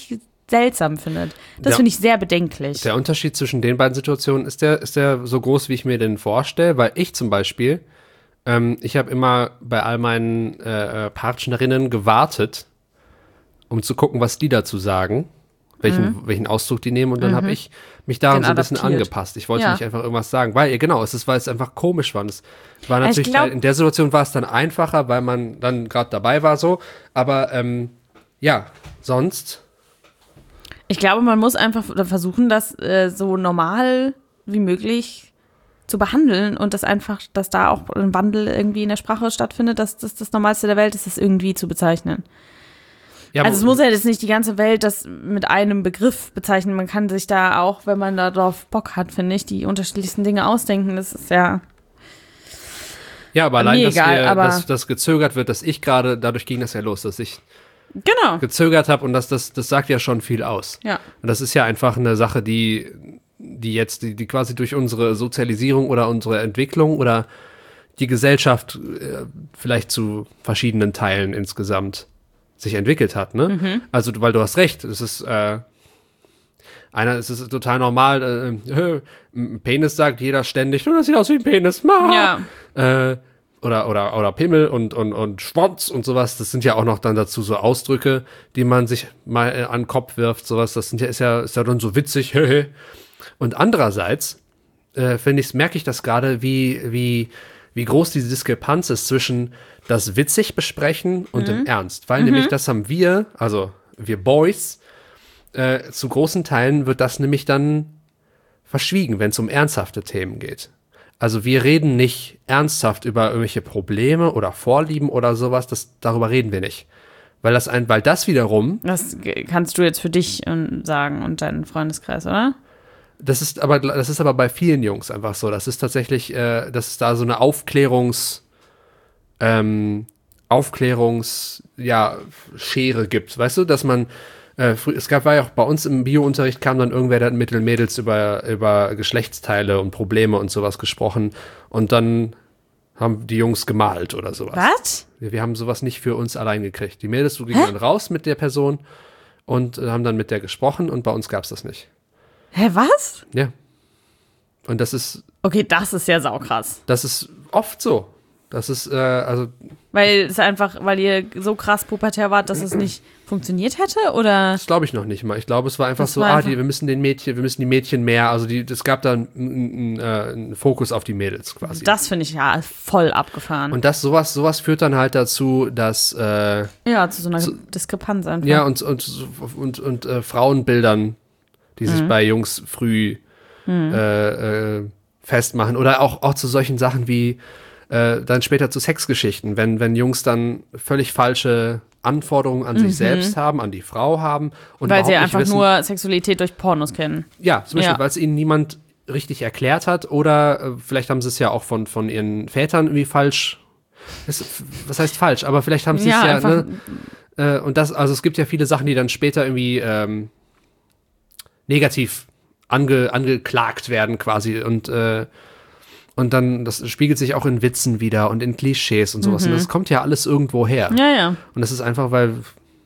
seltsam findet. Das Ja. finde ich sehr bedenklich. Der Unterschied zwischen den beiden Situationen, ist der, ist der so groß, wie ich mir den vorstelle? Weil ich zum Beispiel, ähm, ich habe immer bei all meinen äh, Partnerinnen gewartet, um zu gucken, was die dazu sagen, welchen, mhm. welchen Ausdruck die nehmen und dann mhm. habe ich mich daran Den so ein bisschen adaptiert. angepasst. Ich wollte ja. nicht einfach irgendwas sagen, weil, genau, es ist, weil es einfach komisch war. Und es war natürlich, glaub, in der Situation war es dann einfacher, weil man dann gerade dabei war so, aber ähm, ja, sonst... Ich glaube, man muss einfach versuchen, das äh, so normal wie möglich zu behandeln und das einfach, dass da auch ein Wandel irgendwie in der Sprache stattfindet, dass das das Normalste der Welt ist, das irgendwie zu bezeichnen. Ja, also es muss ja jetzt nicht die ganze Welt das mit einem Begriff bezeichnen. Man kann sich da auch, wenn man da drauf Bock hat, finde ich, die unterschiedlichsten Dinge ausdenken. Das ist ja Ja, aber allein, dass, egal, wir, aber dass das gezögert wird, dass ich gerade, dadurch ging das ja los, dass ich Genau. gezögert habe und das, das, das sagt ja schon viel aus. Ja. Und das ist ja einfach eine Sache, die, die jetzt, die, die quasi durch unsere Sozialisierung oder unsere Entwicklung oder die Gesellschaft äh, vielleicht zu verschiedenen Teilen insgesamt sich entwickelt hat, ne? Mhm. Also, weil du hast recht, es ist, äh, einer, es ist total normal, äh, ein Penis sagt jeder ständig, oh, das sieht aus wie ein Penis, Ma! Ja. Äh, Oder, oder, oder Pimmel und, und, und Schwanz und sowas, das sind ja auch noch dann dazu so Ausdrücke, die man sich mal äh, an den Kopf wirft, sowas, das sind ja, ist ja, ist ja dann so witzig, und andererseits, äh, finde ich, merke ich das gerade, wie, wie, wie groß diese Diskrepanz ist zwischen das witzig besprechen und Mhm. im Ernst, weil Mhm. nämlich das haben wir, also wir Boys, äh, zu großen Teilen wird das nämlich dann verschwiegen, wenn es um ernsthafte Themen geht. Also wir reden nicht ernsthaft über irgendwelche Probleme oder Vorlieben oder sowas, das, darüber reden wir nicht. Weil das ein, weil das wiederum. Das kannst du jetzt für dich sagen und deinen Freundeskreis, oder? Das ist aber, das ist aber bei vielen Jungs einfach so. Das ist tatsächlich, äh, dass es da so eine Aufklärungs, ähm, Aufklärungs, ja, Schere gibt. Weißt du, dass man Äh, es gab, war ja auch bei uns im Bio-Unterricht, kam dann irgendwer, der hat mit den Mädels über, über Geschlechtsteile und Probleme und sowas gesprochen und dann haben die Jungs gemalt oder sowas. Was? Wir, wir haben sowas nicht für uns allein gekriegt. Die Mädels gingen dann raus mit der Person und äh, haben dann mit der gesprochen und bei uns gab es das nicht. Hä, was? Ja. Und das ist... Okay, das ist ja saukrass. Das ist oft so. Das ist, äh, also... Weil es einfach, weil ihr so krass pubertär wart, dass es nicht funktioniert hätte, oder? Das glaube ich noch nicht mal. Ich glaube, es war einfach Das so, war ah, einfach die, wir müssen den Mädchen, wir müssen die Mädchen mehr, also die, es gab da einen ein Fokus auf die Mädels quasi. Das finde ich ja voll abgefahren. Und das, sowas, sowas führt dann halt dazu, dass, äh, ja, zu so einer zu, Diskrepanz einfach. Ja, und, und, und, und äh, Frauenbildern, die sich Mhm. bei Jungs früh Mhm. äh, äh, festmachen. Oder auch, auch zu solchen Sachen wie äh, dann später zu Sexgeschichten, wenn, wenn Jungs dann völlig falsche Anforderungen an Mhm. sich selbst haben, an die Frau haben. Und weil sie überhaupt nicht einfach wissen, nur Sexualität durch Pornos kennen. ja, zum Beispiel, Ja. weil es ihnen niemand richtig erklärt hat oder äh, vielleicht haben sie es ja auch von, von ihren Vätern irgendwie falsch. Das, was heißt falsch? Aber vielleicht haben sie Ja, es ja, einfach- ne? Äh, und das, also es gibt ja viele Sachen, die dann später irgendwie ähm, negativ ange, angeklagt werden quasi und äh, und dann, das spiegelt sich auch in Witzen wieder und in Klischees und sowas. Mhm. Und das kommt ja alles irgendwo her. Ja, ja. Und das ist einfach, weil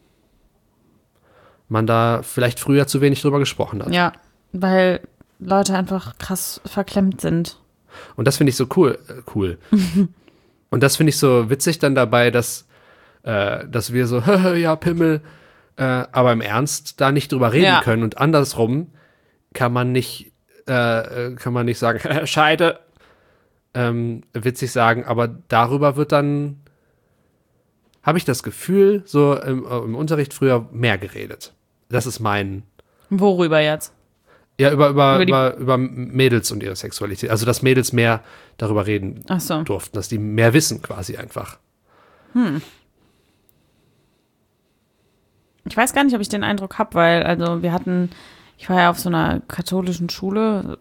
man da vielleicht früher zu wenig drüber gesprochen hat. Ja, weil Leute einfach krass verklemmt sind. Und das finde ich so cool. Äh, cool. Und das finde ich so witzig dann dabei, dass, äh, dass wir so, ja, Pimmel, äh, aber im Ernst da nicht drüber reden Ja. können. Und andersrum kann man nicht, äh, kann man nicht sagen, Scheide, ähm, witzig sagen, aber darüber wird dann, habe ich das Gefühl, so im, im Unterricht früher mehr geredet. Das ist mein, Worüber jetzt? ja, über, über, Über die- über, über Mädels und ihre Sexualität. Also, dass Mädels mehr darüber reden Ach so. durften, dass die mehr wissen quasi einfach. Ich weiß gar nicht, ob ich den Eindruck habe, weil, also wir hatten, ich war ja auf so einer katholischen Schule,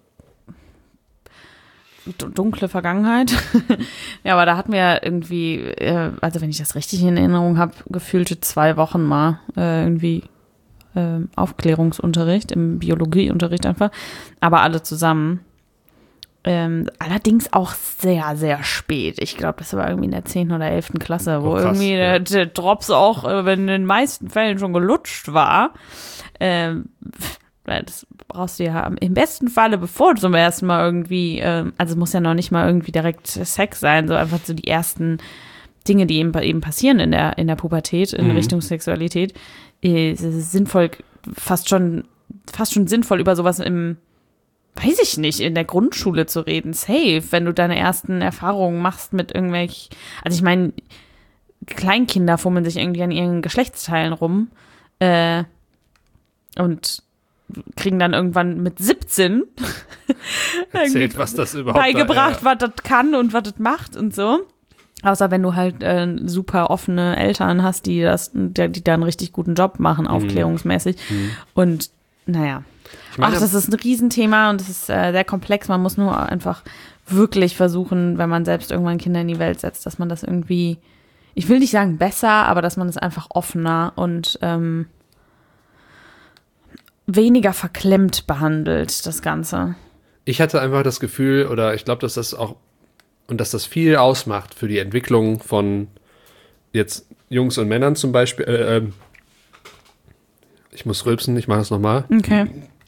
d- dunkle Vergangenheit. Ja, aber da hatten wir irgendwie, äh, also wenn ich das richtig in Erinnerung habe, gefühlte zwei Wochen mal äh, irgendwie äh, Aufklärungsunterricht, im Biologieunterricht einfach, aber alle zusammen. Ähm, allerdings auch sehr, sehr spät. Ich glaube, das war irgendwie in der zehnten oder elften Klasse, wo oh, krass, irgendwie ja. der, der Drops auch, äh, wenn in den meisten Fällen schon gelutscht war. Ähm, das brauchst du ja im besten Falle, bevor du zum ersten Mal irgendwie, ähm, also es muss ja noch nicht mal irgendwie direkt Sex sein, so einfach so die ersten Dinge, die eben, eben passieren in der, in der Pubertät, in mhm. Richtung Sexualität, äh, es ist sinnvoll, fast schon, fast schon sinnvoll über sowas im weiß ich nicht, in der Grundschule zu reden, safe, wenn du deine ersten Erfahrungen machst mit irgendwelchen, also ich meine, Kleinkinder fummeln sich irgendwie an ihren Geschlechtsteilen rum äh, und kriegen dann irgendwann mit siebzehn erzählt, was das überhaupt beigebracht, da, ja. was das kann und was das macht und so. Außer wenn du halt äh, super offene Eltern hast, die das, die, die da einen richtig guten Job machen, aufklärungsmäßig. Mhm. Und naja. Ich meine, ach, das ist ein Riesenthema und es ist äh, sehr komplex. Man muss nur einfach wirklich versuchen, wenn man selbst irgendwann Kinder in die Welt setzt, dass man das irgendwie, ich will nicht sagen besser, aber dass man es einfach offener und ähm, weniger verklemmt behandelt, das Ganze. Ich hatte einfach das Gefühl, oder ich glaube, dass das auch, und dass das viel ausmacht für die Entwicklung von jetzt Jungs und Männern zum Beispiel. Äh, äh, ich muss rülpsen, ich mache das nochmal. Okay.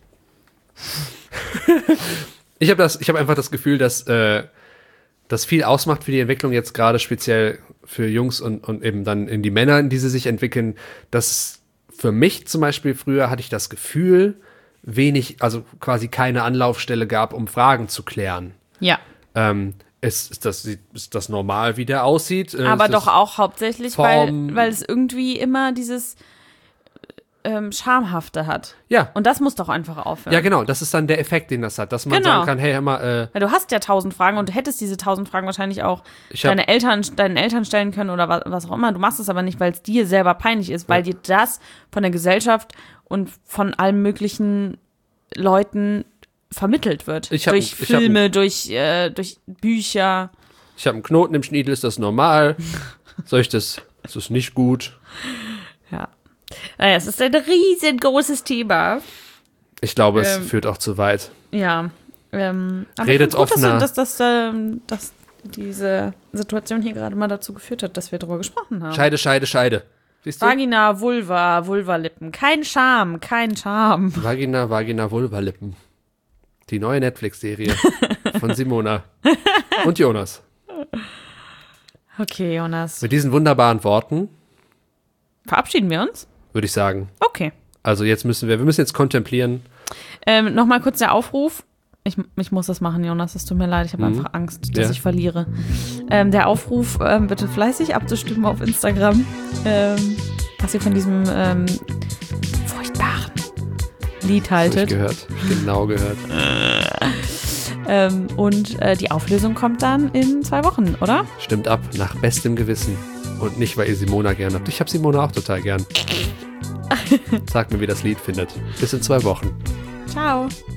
Ich habe das, ich habe einfach das Gefühl, dass äh, das viel ausmacht für die Entwicklung jetzt gerade speziell für Jungs und, und eben dann in die Männer, in die sie sich entwickeln, dass für mich zum Beispiel früher hatte ich das Gefühl, wenig, also quasi keine Anlaufstelle gab, um Fragen zu klären. Ja. Ähm, ist, ist, das, ist das normal, wie der aussieht? Aber doch auch hauptsächlich, weil, weil es irgendwie immer dieses Ähm, Schamhafte hat. Ja. Und das muss doch einfach aufhören. Ja, genau. Das ist dann der Effekt, den das hat. Dass man genau. sagen kann, hey, hör mal, äh, weil du hast ja tausend Fragen und du hättest diese tausend Fragen wahrscheinlich auch hab, deine Eltern, deinen Eltern stellen können oder was, was auch immer. Du machst es aber nicht, weil es dir selber peinlich ist, weil ja. dir das von der Gesellschaft und von allen möglichen Leuten vermittelt wird. Ich hab, durch ich Filme, hab, durch, äh, durch Bücher. Ich habe einen Knoten im Schniedel, ist das normal? Soll ich das? Ist das nicht gut? Ja. Naja, es ist ein riesengroßes Thema. Ich glaube, es ähm, führt auch zu weit. Ja. Ähm, aber Redet ich gut, offener. Dass, dass, dass, ähm, dass diese Situation hier gerade mal dazu geführt hat, dass wir darüber gesprochen haben. Scheide, Scheide, Scheide. Siehst du? Vagina, Vulva, Vulvalippen. Kein Charme, kein Charme. Vagina, Vagina, Vulvalippen. Die neue Netflix-Serie von Simona und Jonas. Okay, Jonas. Mit diesen wunderbaren Worten verabschieden wir uns? Würde ich sagen. Okay. Also jetzt müssen wir, wir müssen jetzt kontemplieren. Ähm, Nochmal kurz der Aufruf. Ich, ich muss das machen, Jonas, es tut mir leid, ich habe mhm. einfach Angst, dass ja. ich verliere. Ähm, der Aufruf, ähm, bitte fleißig abzustimmen auf Instagram, ähm, was ihr von diesem ähm, furchtbaren Lied haltet. Gehört, genau gehört. ähm, und äh, die Auflösung kommt dann in zwei Wochen, oder? Stimmt ab, nach bestem Gewissen. Und nicht, weil ihr Simona gern habt. Ich habe Simona auch total gern. Sagt mir, wie das Lied findet. Bis in zwei Wochen. Ciao.